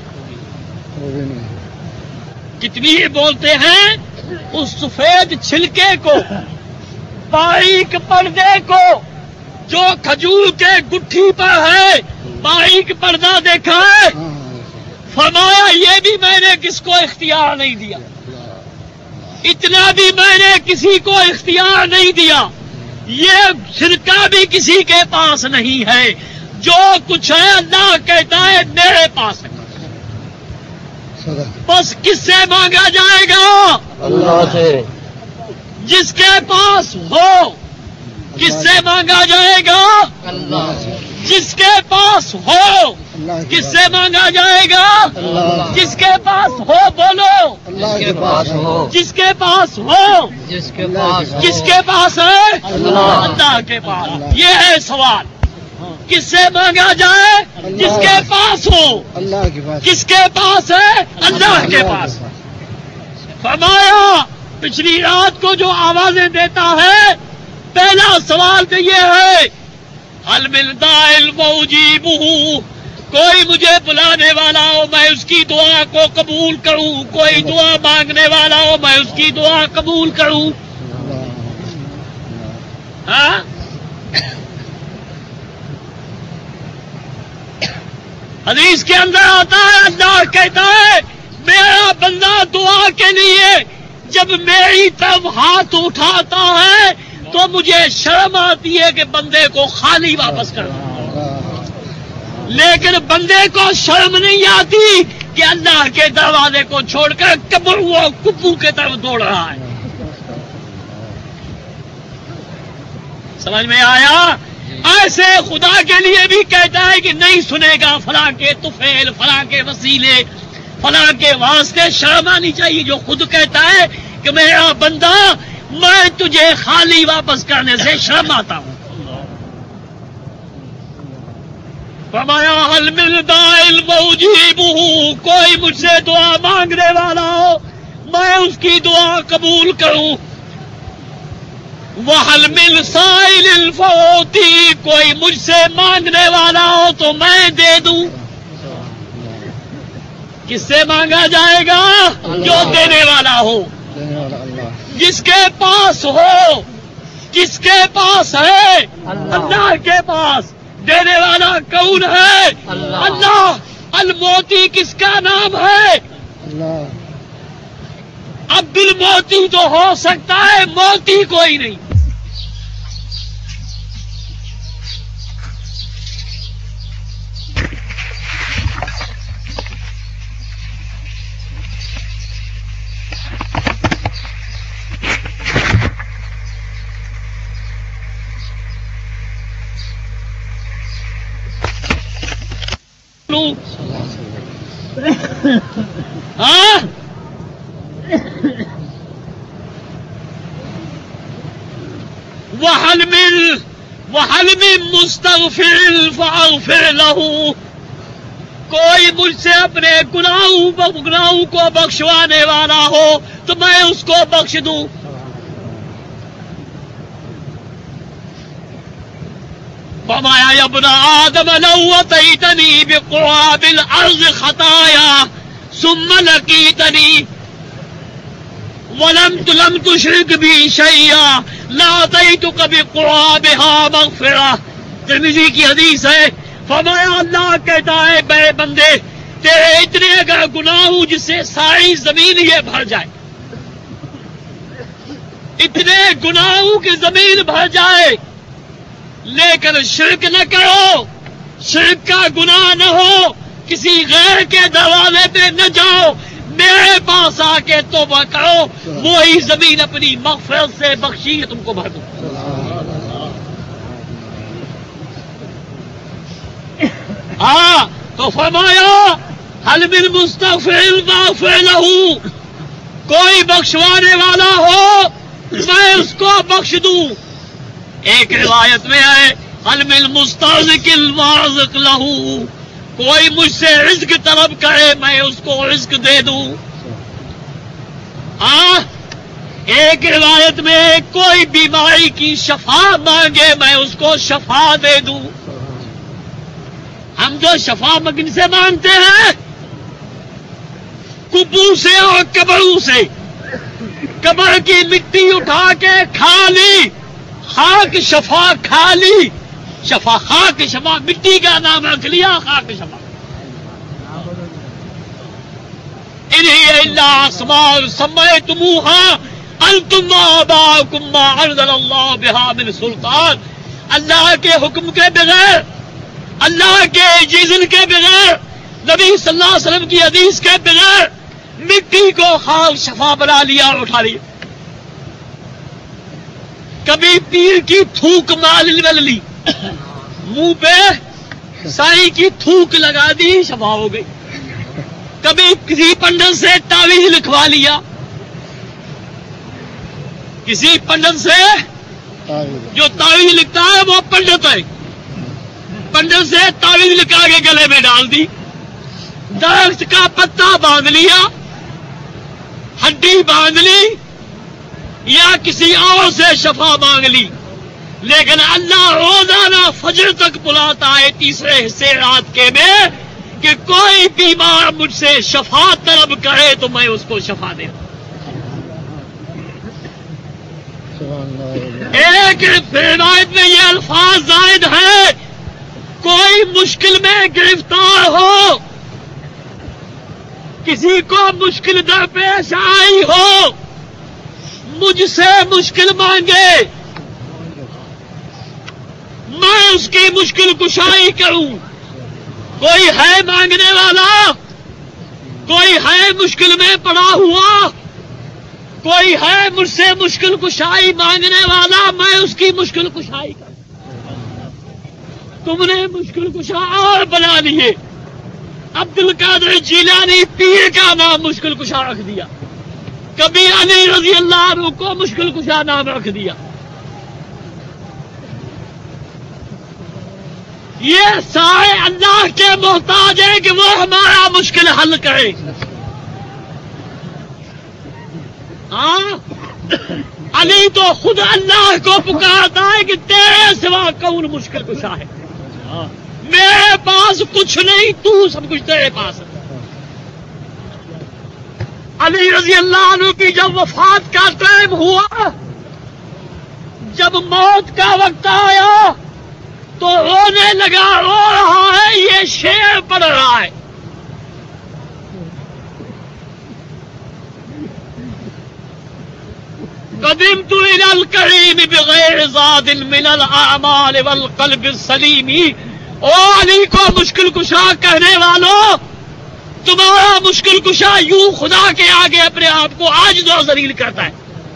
قطمیر بولتے ہیں، اس سفید چھلکے کو، باریک پردے کو جو کھجور کے گٹھی پر ہے، باریک پردہ دیکھا ہے، فرمایا یہ بھی میں نے کس کو اختیار نہیں دیا، اتنا بھی میں نے کسی کو اختیار نہیں دیا، یہ چھلکا بھی کسی کے پاس نہیں ہے، جو کچھ ہے اللہ کہتا ہے میرے پاس ہے. بس کس سے مانگا جائے گا؟ اللہ سے. جس کے پاس ہو. کس سے مانگا جائے گا؟ اللہ سے. جس کے پاس ہو. کس سے مانگا جائے گا؟ جس کے پاس ہو. بولو. جس کے پاس ہو. جس کے پاس ہو. جس کے پاس. کس کے پاس ہے؟ اللہ کے پاس. یہ ہے سوال. کس سے مانگا جائے؟ جس کے پاس ہو. اللہ کے پاس. کس کے پاس ہے؟ اللہ کے پاس. فرمایا پچھلی رات کو جو آوازیں دیتا ہے پہلا سوال تو یہ ہے حل من داع مجیبہ، کوئی مجھے بلانے والا ہو میں اس کی دعا کو قبول کروں، کوئی دعا مانگنے والا ہو میں اس کی دعا قبول کروں. ہاں حدیث کے اندر آتا ہے اللہ کہتا ہے میرا بندہ دعا کے لیے جب میری طرف ہاتھ اٹھاتا ہے تو مجھے شرم آتی ہے کہ بندے کو خالی واپس کرنا، لیکن بندے کو شرم نہیں آتی کہ اللہ کے دروازے کو چھوڑ کر کبر وہ کبو کی طرف دوڑ رہا ہے. سمجھ میں آیا؟ ایسے خدا کے لیے بھی کہتا ہے کہ نہیں سنے گا فلاں کے طفیل، فلاں کے وسیلے، فلاں کے واسطے. شرم آنی چاہیے جو خود کہتا ہے کہ میرا بندہ میں تجھے خالی واپس کرنے سے شرم آتا ہوں. فرمایا حل من داع مجیبہ، کوئی مجھ سے دعا مانگنے والا ہو میں اس کی دعا قبول کروں. وَحَلْ مِن سَائِلٍ فَأُعْطِيهِ، کوئی مجھ سے مانگنے والا ہو تو میں دے دوں. کس سے مانگا جائے گا؟ جو دینے والا ہو. جس کے پاس ہو. کس کے پاس ہے؟ اللہ کے پاس. دینے والا کون ہے؟ اللہ. الموتی کس کا نام ہے؟ عبد الموتی تو ہو سکتا ہے، موتی کوئی نہیں. ہاں وَحَلْ مِن مُسْتَغْفِرٍ فَأَغْفِرْ لَهُ، کوئی مجھ سے اپنے گناہوں کو بخشوانے والا ہو تو میں اس کو بخش دوں. فرمایا یا ابن آدم لو اتیتنی بقراب الارض خطایا ثم لقیتنی لم تشرک بی شیئا لاتیتک بقرابها مغفرہ. ترمذی کی حدیث ہے. فرمایا اللہ کہتا ہے میرے بندے تیرے اتنے اگر گناہ ہوں جس سے ساری زمین یہ بھر جائے، اتنے گناہوں کی زمین بھر جائے، لیکن شرک نہ کرو، شرک کا گناہ نہ ہو، کسی غیر کے دروازے پہ نہ جاؤ، میرے پاس آ کے توبہ کرو، وہی زمین اپنی مغفرت سے بخشی تم کو بھر دوں. ہاں تو فرمایا حل من مستغفر فاغفر لہ، کوئی بخشوانے والا ہو میں اس کو بخش دوں. ایک روایت میں ہے هل من مسترزق وارزق له، کوئی مجھ سے رزق طلب کرے میں اس کو رزق دے دوں. ایک روایت میں کوئی بیماری کی شفا مانگے میں اس کو شفا دے دوں. ہم جو شفا مگن سے مانگتے ہیں کبو سے اور قبروں سے، قبر کی مٹی اٹھا کے کھا لی، خاک شفا کھا لی، شفا خاک شفا مٹی کا نام رکھ لیا خاک شفا. انہی الا اسماء سمیتموها انتم وآباؤکم ما انزل اللہ بہا من سلطان. اللہ کے حکم کے بغیر، اللہ کے اذن کے بغیر، نبی صلی اللہ علیہ وسلم کی حدیث کے بغیر مٹی کو خاک شفا بنا لیا اور اٹھا لیا. کبھی پیر کی تھوک مال لی، منہ پہ سائی کی تھوک لگا دی، شفا ہو گئی. کبھی کسی پنڈت سے تعویذ لکھوا لیا، کسی پنڈت سے جو تعویذ لکھتا ہے وہ پنڈت ہے، پنڈت سے تعویذ لکھا کے گلے میں ڈال دی. درخت کا پتا باندھ لیا، ہڈی باندھ لی، یا کسی اور سے شفا مانگ لی. لیکن اللہ روزانہ فجر تک بلاتا ہے تیسرے حصے رات کے میں کہ کوئی بیمار مجھ سے شفا طلب کرے تو میں اس کو شفا دے دوں. ایک روایت میں یہ الفاظ زائد ہیں، کوئی مشکل میں گرفتار ہو، کسی کو مشکل درپیش آئی ہو، مجھ سے مشکل مانگے، میں اس کی مشکل کشائی کروں. کوئی ہے مانگنے والا، کوئی ہے مشکل میں پڑا ہوا، کوئی ہے مجھ سے مشکل کشائی مانگنے والا، میں اس کی مشکل کشائی کروں. تم نے مشکل کشا اور بنا لیے. عبد القادر جیلانی پیر کا نام مشکل کشا رکھ دیا، کبھی علی رضی اللہ عنہ کو مشکل کشا نام رکھ دیا. یہ سارے اللہ کے محتاج ہیں کہ وہ ہمارا مشکل حل کرے. علی تو خود اللہ کو پکارتا ہے کہ تیرے سوا کون مشکل کشا ہے، میرے پاس کچھ نہیں، تو سب کچھ تیرے پاس ہے. علی رضی اللہ عنہ کی جب وفات کا ٹائم ہوا، جب موت کا وقت آیا تو رونے لگا، رو رہا ہے، یہ شعر پڑھ رہا ہے. قدمت الى الكريم بغیر زاد من الاعمال والقلب السلیم. او علی کو مشکل کشا کہنے والوں، تمہارا مشکل کشا یوں خدا کے آگے اپنے آپ کو عاجز اور ذلیل کرتا ہے،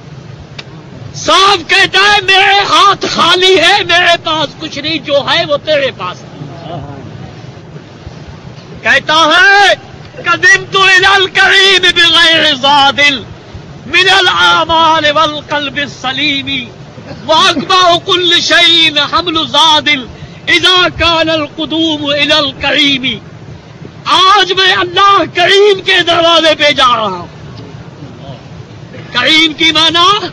صاف کہتا ہے میرے ہاتھ خالی ہے، میرے پاس کچھ نہیں، جو ہے وہ تیرے پاس ہے. کہتا ہے قدمت الى الكريم بغیر زاد من الاعمال والقلب السلیم واقبع كل شيء حمل زاد اذا كان القدوم الى الكريم. آج میں اللہ کریم کے دروازے پہ جا رہا ہوں. کریم کی معنی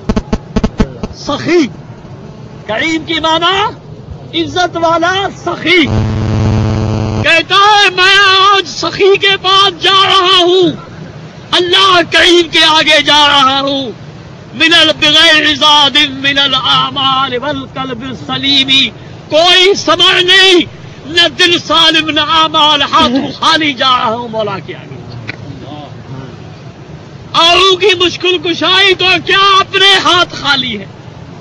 سخی، کریم کی معنی عزت والا سخی. کہتا ہے میں آج سخی کے پاس جا رہا ہوں، اللہ کریم کے آگے جا رہا ہوں. من بغیر زاد من الاعمال والقلب السلیم. کوئی سمر نہیں، نہ دل سالم نہ اعمال، ہاتھوں خالی جا رہا ہوں مولا کے آگے. آؤں کی مشکل کشائی تو کیا اپنے ہاتھ خالی ہے،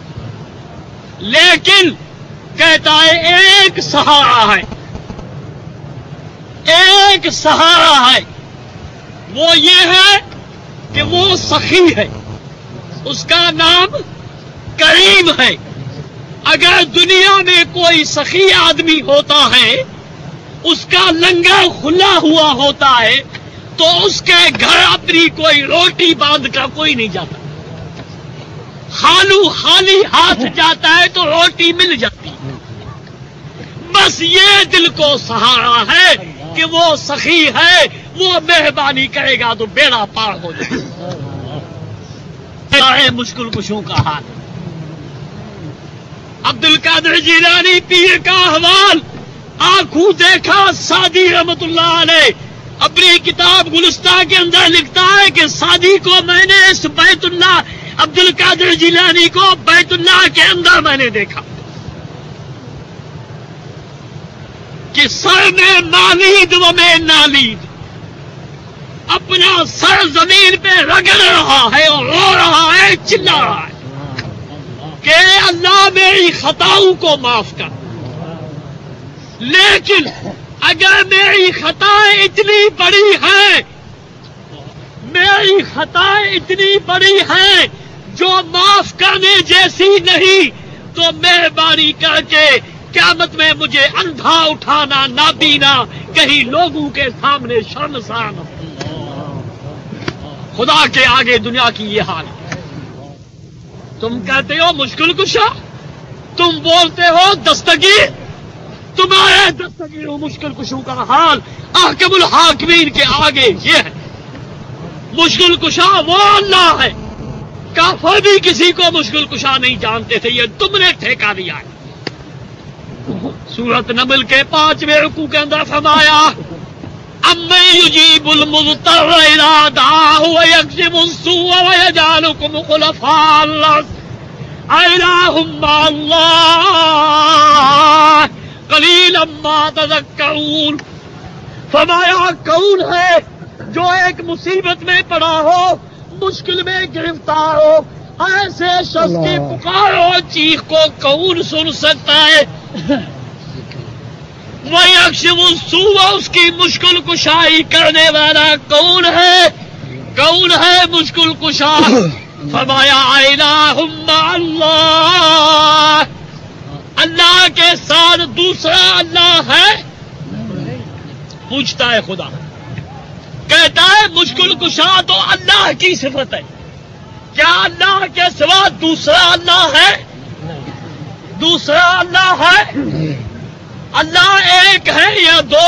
لیکن کہتا ہے ایک سہارا ہے، ایک سہارا ہے. وہ یہ ہے کہ وہ سخی ہے، اس کا نام کریم ہے. اگر دنیا میں کوئی سخی آدمی ہوتا ہے، اس کا لنگر کھلا ہوا ہوتا ہے، تو اس کے گھر اپنی کوئی روٹی باندھ کر کوئی نہیں جاتا. خالی ہاتھ جاتا ہے تو روٹی مل جاتی ہے. بس یہ دل کو سہارا ہے کہ وہ سخی ہے، وہ مہربانی کرے گا تو بیڑا پار ہو جائے گا۔ مشکل کشوں کا حال عبد القادر جیلانی پیر کا احوال آنکھوں دیکھا سعدی رحمت اللہ علیہ اپنی کتاب گلستہ کے اندر لکھتا ہے کہ سعدی کو میں نے اس بیت اللہ عبد القادر جیلانی کو بیت اللہ کے اندر میں نے دیکھا کہ سر میں مالید و میں نالید، اپنا سر زمین پہ رگڑ رہا ہے اور رو رہا ہے، چلا رہا ہے کہ اللہ میری خطاؤں کو معاف کر، لیکن اگر میری خطائیں اتنی بڑی ہیں، میری خطائیں اتنی بڑی ہیں جو معاف کرنے جیسی نہیں، تو مہربانی کر کے قیامت میں مجھے اندھا اٹھانا، نابینا، کہیں لوگوں کے سامنے شرمسار نہ ہو۔ خدا کے آگے دنیا کی یہ حال ہے۔ تم کہتے ہو مشکل کشا، تم بولتے ہو دستگیر، تمہارے دستگیر و مشکل کشوں کا حال احکم الحاکمین کے آگے یہ ہے۔ مشکل کشا وہ اللہ ہے، کافر بھی کسی کو مشکل کشا نہیں جانتے تھے، یہ تم نے ٹھیکا دیا ہے۔ سورۃ نمل کے 5ویں رکوع کے اندر فرمایا اَمَّن يُجِيبُ الْمُضْطَرَّ إِذَا دَعَاهُ وَيَكْشِفُ السُّوءَ وَيَجْعَلُكُمْ خُلَفَاءَ الْأَرْضِ أَإِلَٰهٌ مَّعَ اللَّهِ قَلِيلًا مَّا تَذَكَّرُونَ۔ فرمایا کون ہے جو ایک مصیبت میں پڑا ہو، مشکل میں گرفتار ہو، ایسے شخص کی پکار اور چیخ کو کون سن سکتا ہے؟ وَيَكْشِفُ السُّوءَ، اس کی مشکل کشائی کرنے والا کون ہے؟ کون ہے مشکل کشا؟ فرمایا إِلَٰهٌ مَّعَ اللَّهِ، اللہ کے ساتھ دوسرا اللہ ہے؟ پوچھتا ہے خدا، کہتا ہے مشکل کشا تو اللہ کی صفت ہے، کیا اللہ کے سوا دوسرا اللہ ہے؟ دوسرا اللہ ہے؟ اللہ ایک ہے یا دو؟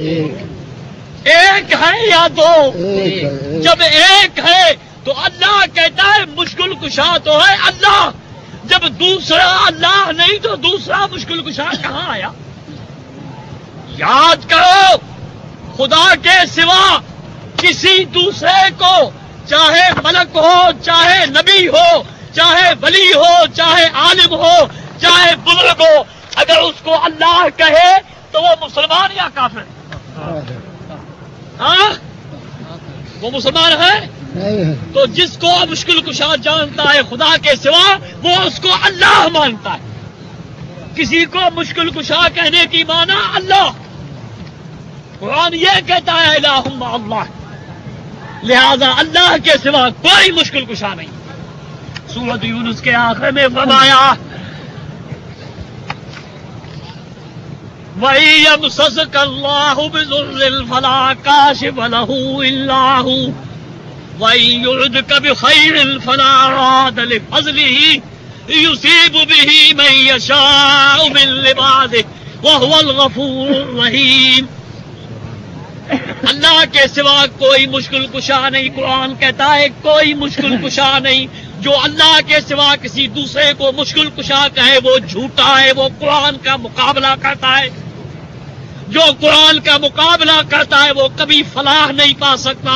ایک ہے یا دو؟ جب ایک ہے تو اللہ کہتا ہے مشکل کشا تو ہے اللہ، جب دوسرا اللہ نہیں تو دوسرا مشکل کشا کہاں آیا؟ یاد کرو خدا کے سوا کسی دوسرے کو، چاہے ملک ہو، چاہے نبی ہو، چاہے ولی ہو، چاہے عالم ہو، چاہے بزرگ ہو، اگر اس کو اللہ کہے تو وہ مسلمان یا کافر؟ ہاں وہ مسلمان ہے؟ تو جس کو مشکل کشا جانتا ہے خدا کے سوا وہ اس کو اللہ مانتا ہے۔ کسی کو مشکل کشا کہنے کی معنی اللہ، قرآن یہ کہتا ہے الہ مع اللہ، لہذا اللہ کے سوا کوئی مشکل کشا نہیں۔ سورۃ یونس کے آخر میں فرمایا وَإِن يَمْسَسْكَ اللَّهُ بِضُرٍّ فَلَا كَاشِفَ لَهُ إِلَّا هُوَ وَإِن يُرِدْكَ بِخَيْرٍ فَلَا رَادَّ لِفَضْلِهِ يُصِيبُ بِهِ مَن يَشَاءُ مِن عِبَادِهِ وَهُوَ الْغَفُورُ الرَّحِيمُ۔ اللہ کے سوا کوئی مشکل کشا نہیں، قرآن کہتا ہے کوئی مشکل کشا نہیں۔ جو اللہ کے سوا کسی دوسرے کو مشکل کشا کہے وہ جھوٹا ہے، وہ قرآن کا مقابلہ کرتا ہے۔ جو قرآن کا مقابلہ کرتا ہے وہ کبھی فلاح نہیں پا سکتا۔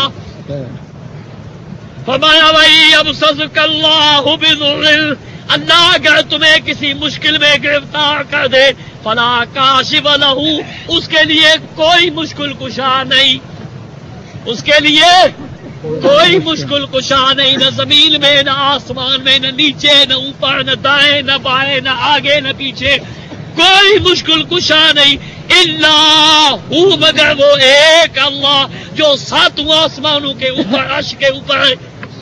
فرمایا وَإِن يَمْسَسْكَ اللَّهُ بِضُرٍّ، اللہ اگر تمہیں کسی مشکل میں گرفتار کر دے، فَلَا كَاشِفَ لَهُ، اس کے لیے کوئی مشکل کشا نہیں، اس کے لیے کوئی مشکل کشا نہیں، نہ زمین میں، نہ آسمان میں، نہ نیچے، نہ اوپر، نہ دائیں، نہ بائیں، نہ آگے، نہ پیچھے، کوئی مشکل کشا نہیں الا ہو، مگر وہ ایک اللہ جو ساتوں آسمانوں کے اوپر، عرش کے اوپر ہے۔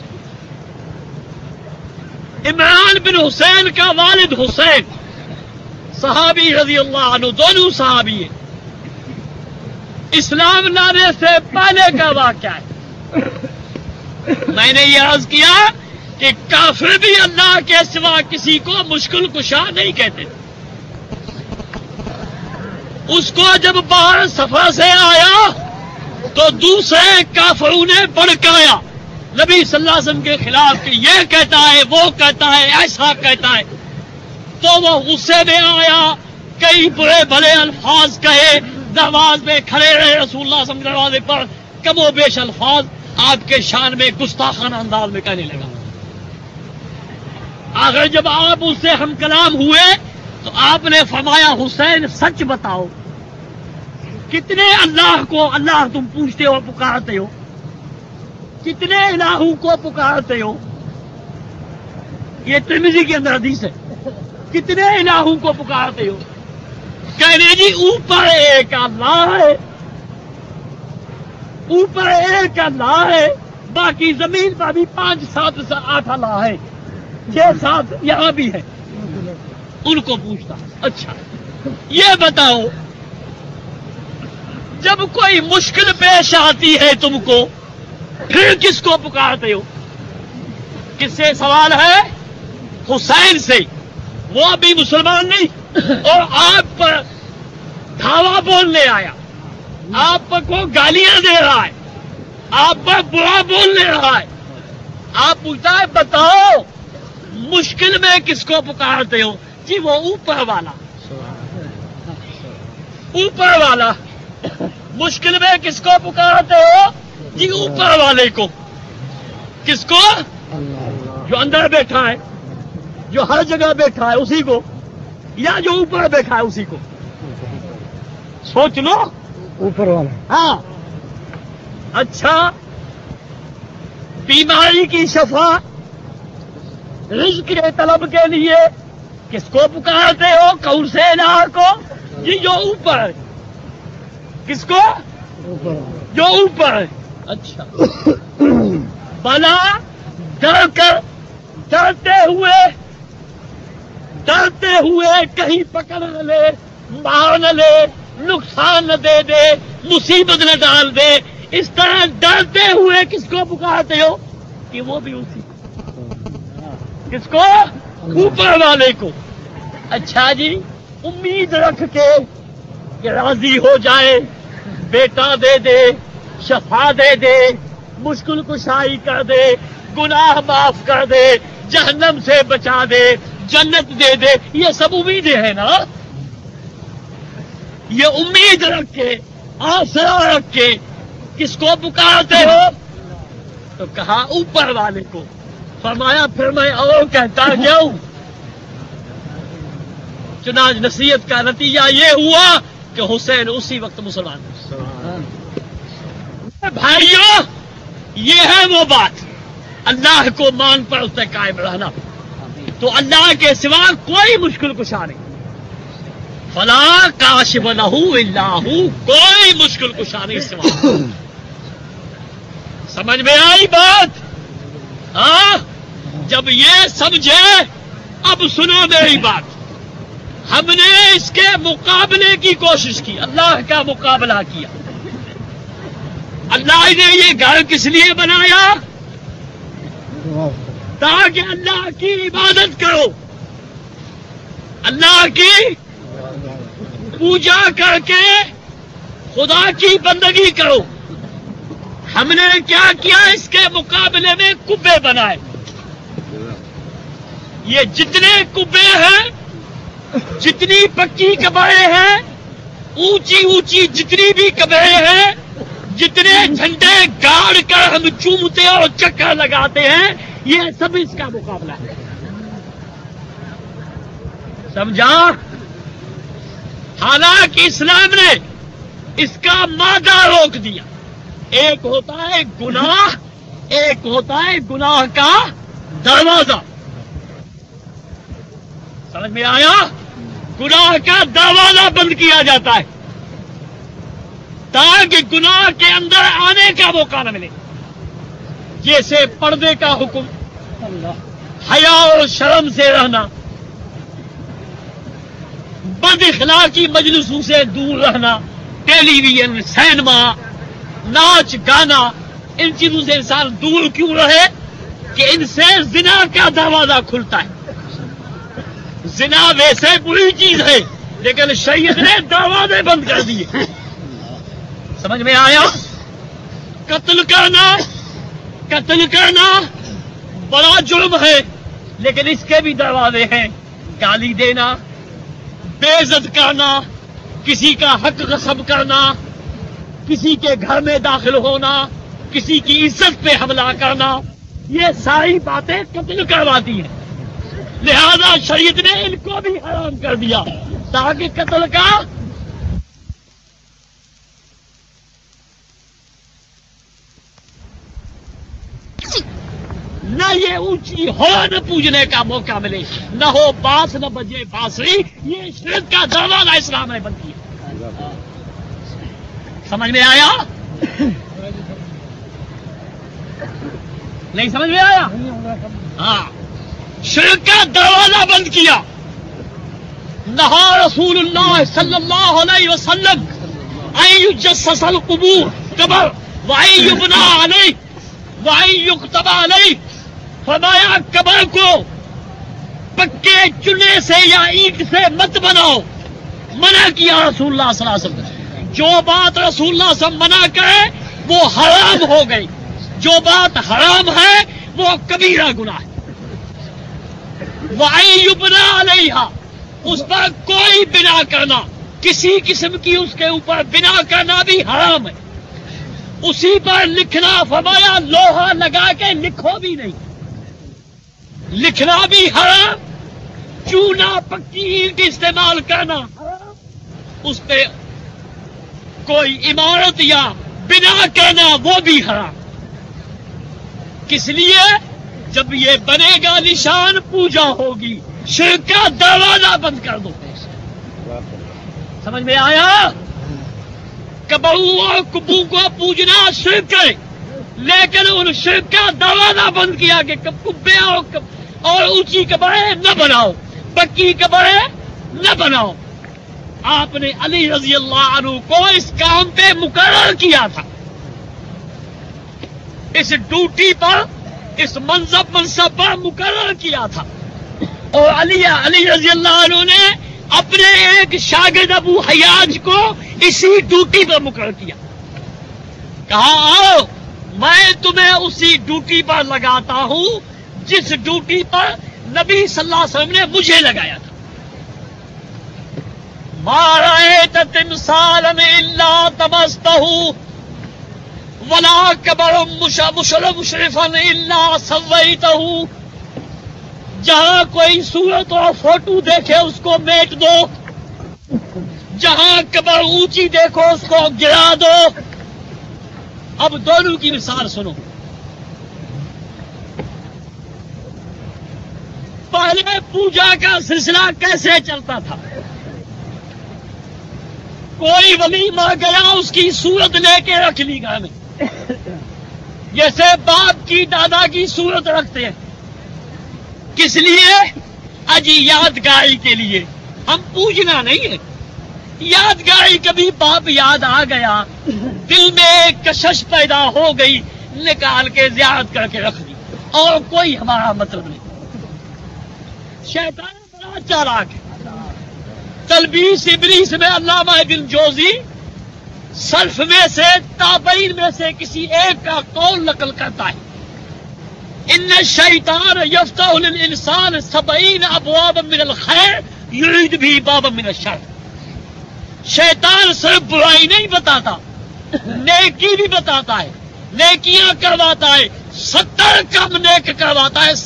عمران بن حسین کا والد حسین صحابی رضی اللہ عنہ، دونوں صحابی ہیں، اسلام لانے سے پہلے کا واقعہ ہے۔ میں نے یہ عرض کیا کہ کافر بھی اللہ کے سوا کسی کو مشکل کشا نہیں کہتے، اس کو جب باہر سفر سے آیا تو دوسرے کافروں نے بڑکایا نبی صلی اللہ علیہ وسلم کے خلاف کہ یہ کہتا ہے وہ کہتا ہے ایسا کہتا ہے. تو وہ غصے میں آیا, کئی برے بھلے الفاظ کہے, نماز میں کھڑے رہے رسول اللہ صلی اللہ علیہ وسلم کے دروازے پر, کم و بیش الفاظ آپ کے شان میں گستاخانہ انداز میں کہنے لگا. اگر جب آپ اس سے ہم کلام ہوئے تو آپ نے فرمایا حسین سچ بتاؤ, کتنے اللہ کو اللہ تم پوچھتے ہو پکارتے ہو, کتنے الہوں کو پکارتے ہو؟ یہ ترمذی کے اندر حدیث ہے. کتنے الہوں کو پکارتے ہو؟ کہنے جی اوپر ایک اللہ ہے, اوپر ایک اللہ ہے, باقی زمین پر بھی 5 7 8 اللہ ہے, 6 7 یہاں بھی ہے. ان کو پوچھتا. اچھا یہ بتاؤ, جب کوئی مشکل پیش آتی ہے تم کو, پھر کس کو پکارتے ہو؟ کس سے سوال ہے؟ حسین سے. وہ ابھی مسلمان نہیں اور آپ پر دھاوا بولنے آیا, آپ کو گالیاں دے رہا ہے, آپ پر برا بولنے رہا ہے. آپ پوچھتا ہے بتاؤ مشکل میں کس کو پکارتے ہو؟ جی وہ اوپر والا, اوپر والا. مشکل میں کس کو پکارتے ہو؟ جی اوپر والے کو. کس کو؟ جو اندر بیٹھا ہے, جو ہر جگہ بیٹھا ہے اسی کو, یا جو اوپر بیٹھا ہے اسی کو؟ سوچ لو. اوپر والا. ہاں. اچھا بیماری کی شفا, رزق کے طلب کے لیے کس کو پکارتے ہو؟ کون سے الہ کو؟ جی جو اوپر ہے. کس کو؟ جو اوپر ہے. اچھا بلا ڈر کر, ڈرتے ہوئے کہیں پکڑ نہ لے, مار نہ لے, نقصان نہ دے دے, مصیبت نہ ڈال دے, اس طرح ڈرتے ہوئے کس کو پکارتے ہو؟ کہ وہ بھی اسی. کس کو؟ اوپر والے کو. اچھا جی امید رکھ کے کہ راضی ہو جائے, بیٹا دے دے, شفا دے دے, مشکل کشائی کر دے, گناہ معاف کر دے, جہنم سے بچا دے, جنت دے دے, یہ سب امیدیں ہیں نا. یہ امید رکھ کے, آسرا رکھ کے کس کو پکارتے ہو؟ تو کہا اوپر والے کو. فرمایا پھر میں اور کہتا جاؤں. چنانچہ نصیحت کا نتیجہ یہ ہوا کہ حسین اسی وقت مسلمان. بھائیوں یہ ہے وہ بات, اللہ کو مان پر اس سے قائم رہنا. تو اللہ کے سوا کوئی مشکل کشا نہیں. فلا کاشف لہ الا ہو, کوئی مشکل کشا نہیں سوا. سمجھ میں آئی بات؟ ہاں جب یہ سمجھے, اب سنو میری بات. ہم نے اس کے مقابلے کی کوشش کی, اللہ کا مقابلہ کیا. اللہ نے یہ گھر کس لیے بنایا؟ تاکہ اللہ کی عبادت کرو, اللہ کی پوجا کر کے خدا کی بندگی کرو. ہم نے کیا کیا؟ اس کے مقابلے میں کبے بنائے. یہ جتنے کبے ہیں, جتنی پکی قبریں ہیں, اونچی اونچی جتنی بھی قبریں ہیں, جتنے جھنڈے گاڑ کر ہم چومتے اور چکر لگاتے ہیں, یہ سب اس کا مقابلہ ہے. سمجھا؟ حالانکہ اسلام نے اس کا مادہ روک دیا. ایک ہوتا ہے گناہ, ایک ہوتا ہے گناہ کا دروازہ. سمجھ میں آیا؟ گناہ کا دروازہ بند کیا جاتا ہے تاکہ گناہ کے اندر آنے کا موقع نہ ملے. جیسے پردے کا حکم, حیا اور شرم سے رہنا, بد اخلاقی مجلسوں سے دور رہنا, ٹیلی ویژن, سینما, ناچ گانا, ان چیزوں سے انسان دور کیوں رہے؟ کہ ان سے زنا کا دروازہ کھلتا ہے. زنا ویسے بری چیز ہے لیکن شریعت نے دروازے بند کر دیے. سمجھ میں آیا؟ قتل کرنا بڑا جرم ہے، لیکن اس کے بھی دروازے ہیں. گالی دینا، بے عزت کرنا، کسی کا حق غصب کرنا، کسی کے گھر میں داخل ہونا، کسی کی عزت پہ حملہ کرنا، یہ ساری باتیں قتل کرواتی ہیں. لہذا شریعت نے ان کو بھی حرام کر دیا تاکہ قتل کا نہ یہ اونچی ہو نہ پوجنے کا موقع ملے، نہ ہو باس نہ بجے بانسری. یہ شرک کا دروازہ اسلام نے بند کیا. سمجھ میں آیا؟ نہیں سمجھ میں آیا؟ ہاں، شرک کا دروازہ بند کیا. نہا رسول اللہ صلی اللہ علیہ وسلم ان یجسس القبور، قبر، وان یبنى علیہ وان یکتب علیہ. فرمایا قبر کو پکے چنے سے یا اینٹ سے مت بناؤ. منع کیا رسول اللہ صلی اللہ علیہ وسلم. جو بات رسول اللہ صلی اللہ علیہ وسلم منع کرے وہ حرام ہو گئی، جو بات حرام ہے وہ کبیرہ گناہ ہے. وَأَن يُبْنَىٰ عَلَيْهَا، اس پر کوئی بنا کرنا، کسی قسم کی اس کے اوپر بنا کرنا بھی حرام ہے. اسی پر لکھنا، فرمایا لوہا لگا کے لکھو بھی نہیں، لکھنا بھی حرام. چونا پکی اینٹ استعمال کرنا حرام. اس پہ کوئی عمارت یا بنا کرنا وہ بھی حرام. کس لیے؟ جب یہ بنے گا نشان پوجا ہوگی. شرک کا دروازہ بند کر دو. سمجھ میں آیا؟ قبروں اور کبوں کو پوجنا شرک ہے، لیکن ان شرک کا دروازہ بند کیا کہ کبے اور اونچی قبریں نہ بناؤ، پکی قبریں نہ بناؤ. آپ نے علی رضی اللہ عنہ کو اس کام پہ مقرر کیا تھا، اس ڈیوٹی پر، اس منصب پر مقرر کیا تھا. اور علی رضی اللہ عنہ نے اپنے ایک شاگرد ابو حیاج کو اسی ڈیوٹی پر مقرر کیا. کہا آؤ میں تمہیں اسی ڈیوٹی پر لگاتا ہوں جس ڈیوٹی پر نبی صلی اللہ علیہ وسلم نے مجھے لگایا تھا. ما رأيت تمثالا الا طمسته ولا قبرا مشرفا الا سويته. جہاں کوئی صورت اور فوٹو دیکھے اس کو میٹ دو، جہاں قبر اونچی دیکھو اس کو گرا دو. اب دونوں کی مثال سنو. پہلے پوجا کا سلسلہ کیسے چلتا تھا؟ کوئی ولی مر گیا، اس کی صورت لے کے رکھ لی گھر میں، جیسے باپ کی دادا کی صورت رکھتے ہیں. کس لیے؟ اجی یادگاری کے لیے. ہم پوجنا نہیں ہے، یادگاری. کبھی باپ یاد آ گیا، دل میں ایک کشش پیدا ہو گئی، نکال کے زیارت کر کے رکھ دی، اور کوئی ہمارا مطلب نہیں. شیطان بڑا چالاک ہے. تلبیس ابلیس میں علامہ ابن جوزی سلف میں سے، تابعین میں سے کسی ایک کا قول نقل کرتا ہے. ان الشیطان یفتح للانسان 70 ابوابا من الخیر یرید بھی بابا من الشر. شیطان صرف برائی نہیں بتاتا، نیکی بھی بتاتا ہے، نیکیاں کرواتا ہے. 70 کام نیک کرواتا ہے.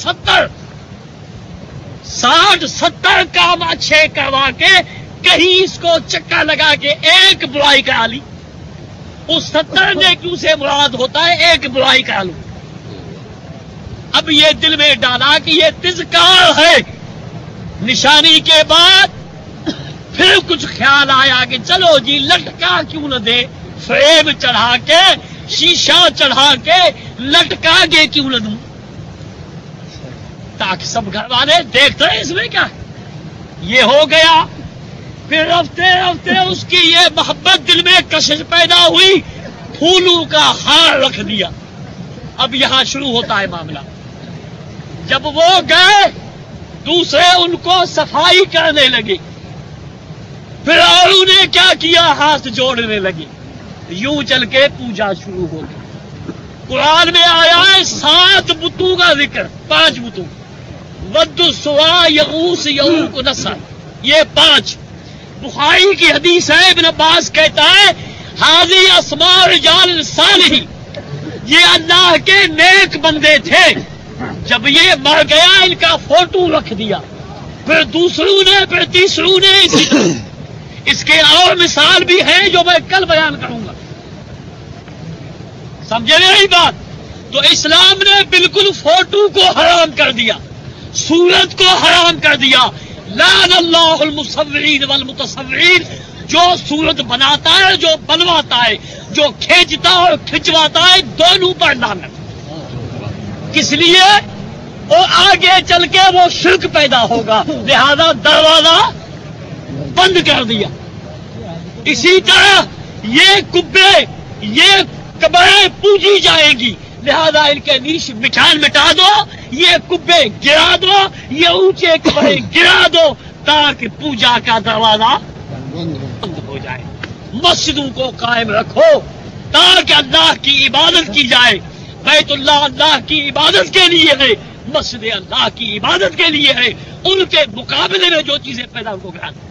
60 کام اچھے کروا کے کہیں اس کو چکا لگا کے ایک برائی کرا لی. اس 70 نیکیوں سے مراد ہوتا ہے ایک برائی کرا لوں. اب یہ دل میں ڈالا کہ یہ تذکار ہے. نشانی کے بعد پھر کچھ خیال آیا کہ چلو جی لٹکا کیوں نہ دے، فریم چڑھا کے، شیشہ چڑھا کے لٹکا کے کیوں نہ دوں، تاکہ سب گھر والے دیکھتے ہیں اس میں کیا ہے. یہ ہو گیا. پھر رفتے رفتے اس کی یہ محبت دل میں کشش پیدا ہوئی، پھولوں کا ہار رکھ دیا. اب یہاں شروع ہوتا ہے معاملہ. جب وہ گئے دوسرے ان کو صفائی کرنے لگے. فرعون نے کیا کیا؟ ہاتھ جوڑنے لگے، یوں چل کے پوجا شروع ہو گئی۔ قرآن میں آیا ہے 7 بتوں کا ذکر، 5 بتوں، ود، سوا، یغوث، یعوق، نصر، یہ 5۔ بخاری کی حدیث ہے، ابن عباس کہتا ہے حاضی اسماء رجال صالحین، یہ اللہ کے نیک بندے تھے، جب یہ مر گیا ان کا فوٹو رکھ دیا، پھر دوسروں نے، پھر تیسروں نے، اسی طرح۔ اس کے اور مثال بھی ہیں جو میں کل بیان کروں گا، سمجھے میری بات؟ تو اسلام نے بالکل فوٹو کو حرام کر دیا، صورت کو حرام کر دیا۔ لعن اللہ المصورین والمتصورین، جو صورت بناتا ہے، جو بنواتا ہے، جو کھینچتا اور کھنچواتا ہے، دونوں پر لعنت۔ کس لیے؟ اور آگے چل کے وہ شرک پیدا ہوگا، لہذا دروازہ بند کر دیا۔ اسی طرح یہ کبے، یہ قبریں پوجی جائیں گی، لہذا ان کے نیش مٹا دو، یہ کبے گرا دو، یہ اونچے قبریں گرا دو، تاکہ پوجا کا دروازہ بند ہو جائے۔ مسجدوں کو قائم رکھو تاکہ اللہ کی عبادت کی جائے۔ بیت اللہ اللہ کی عبادت کے لیے ہے، مسجد اللہ کی عبادت کے لیے ہے، ان کے مقابلے میں جو چیزیں پیدا ہو گئی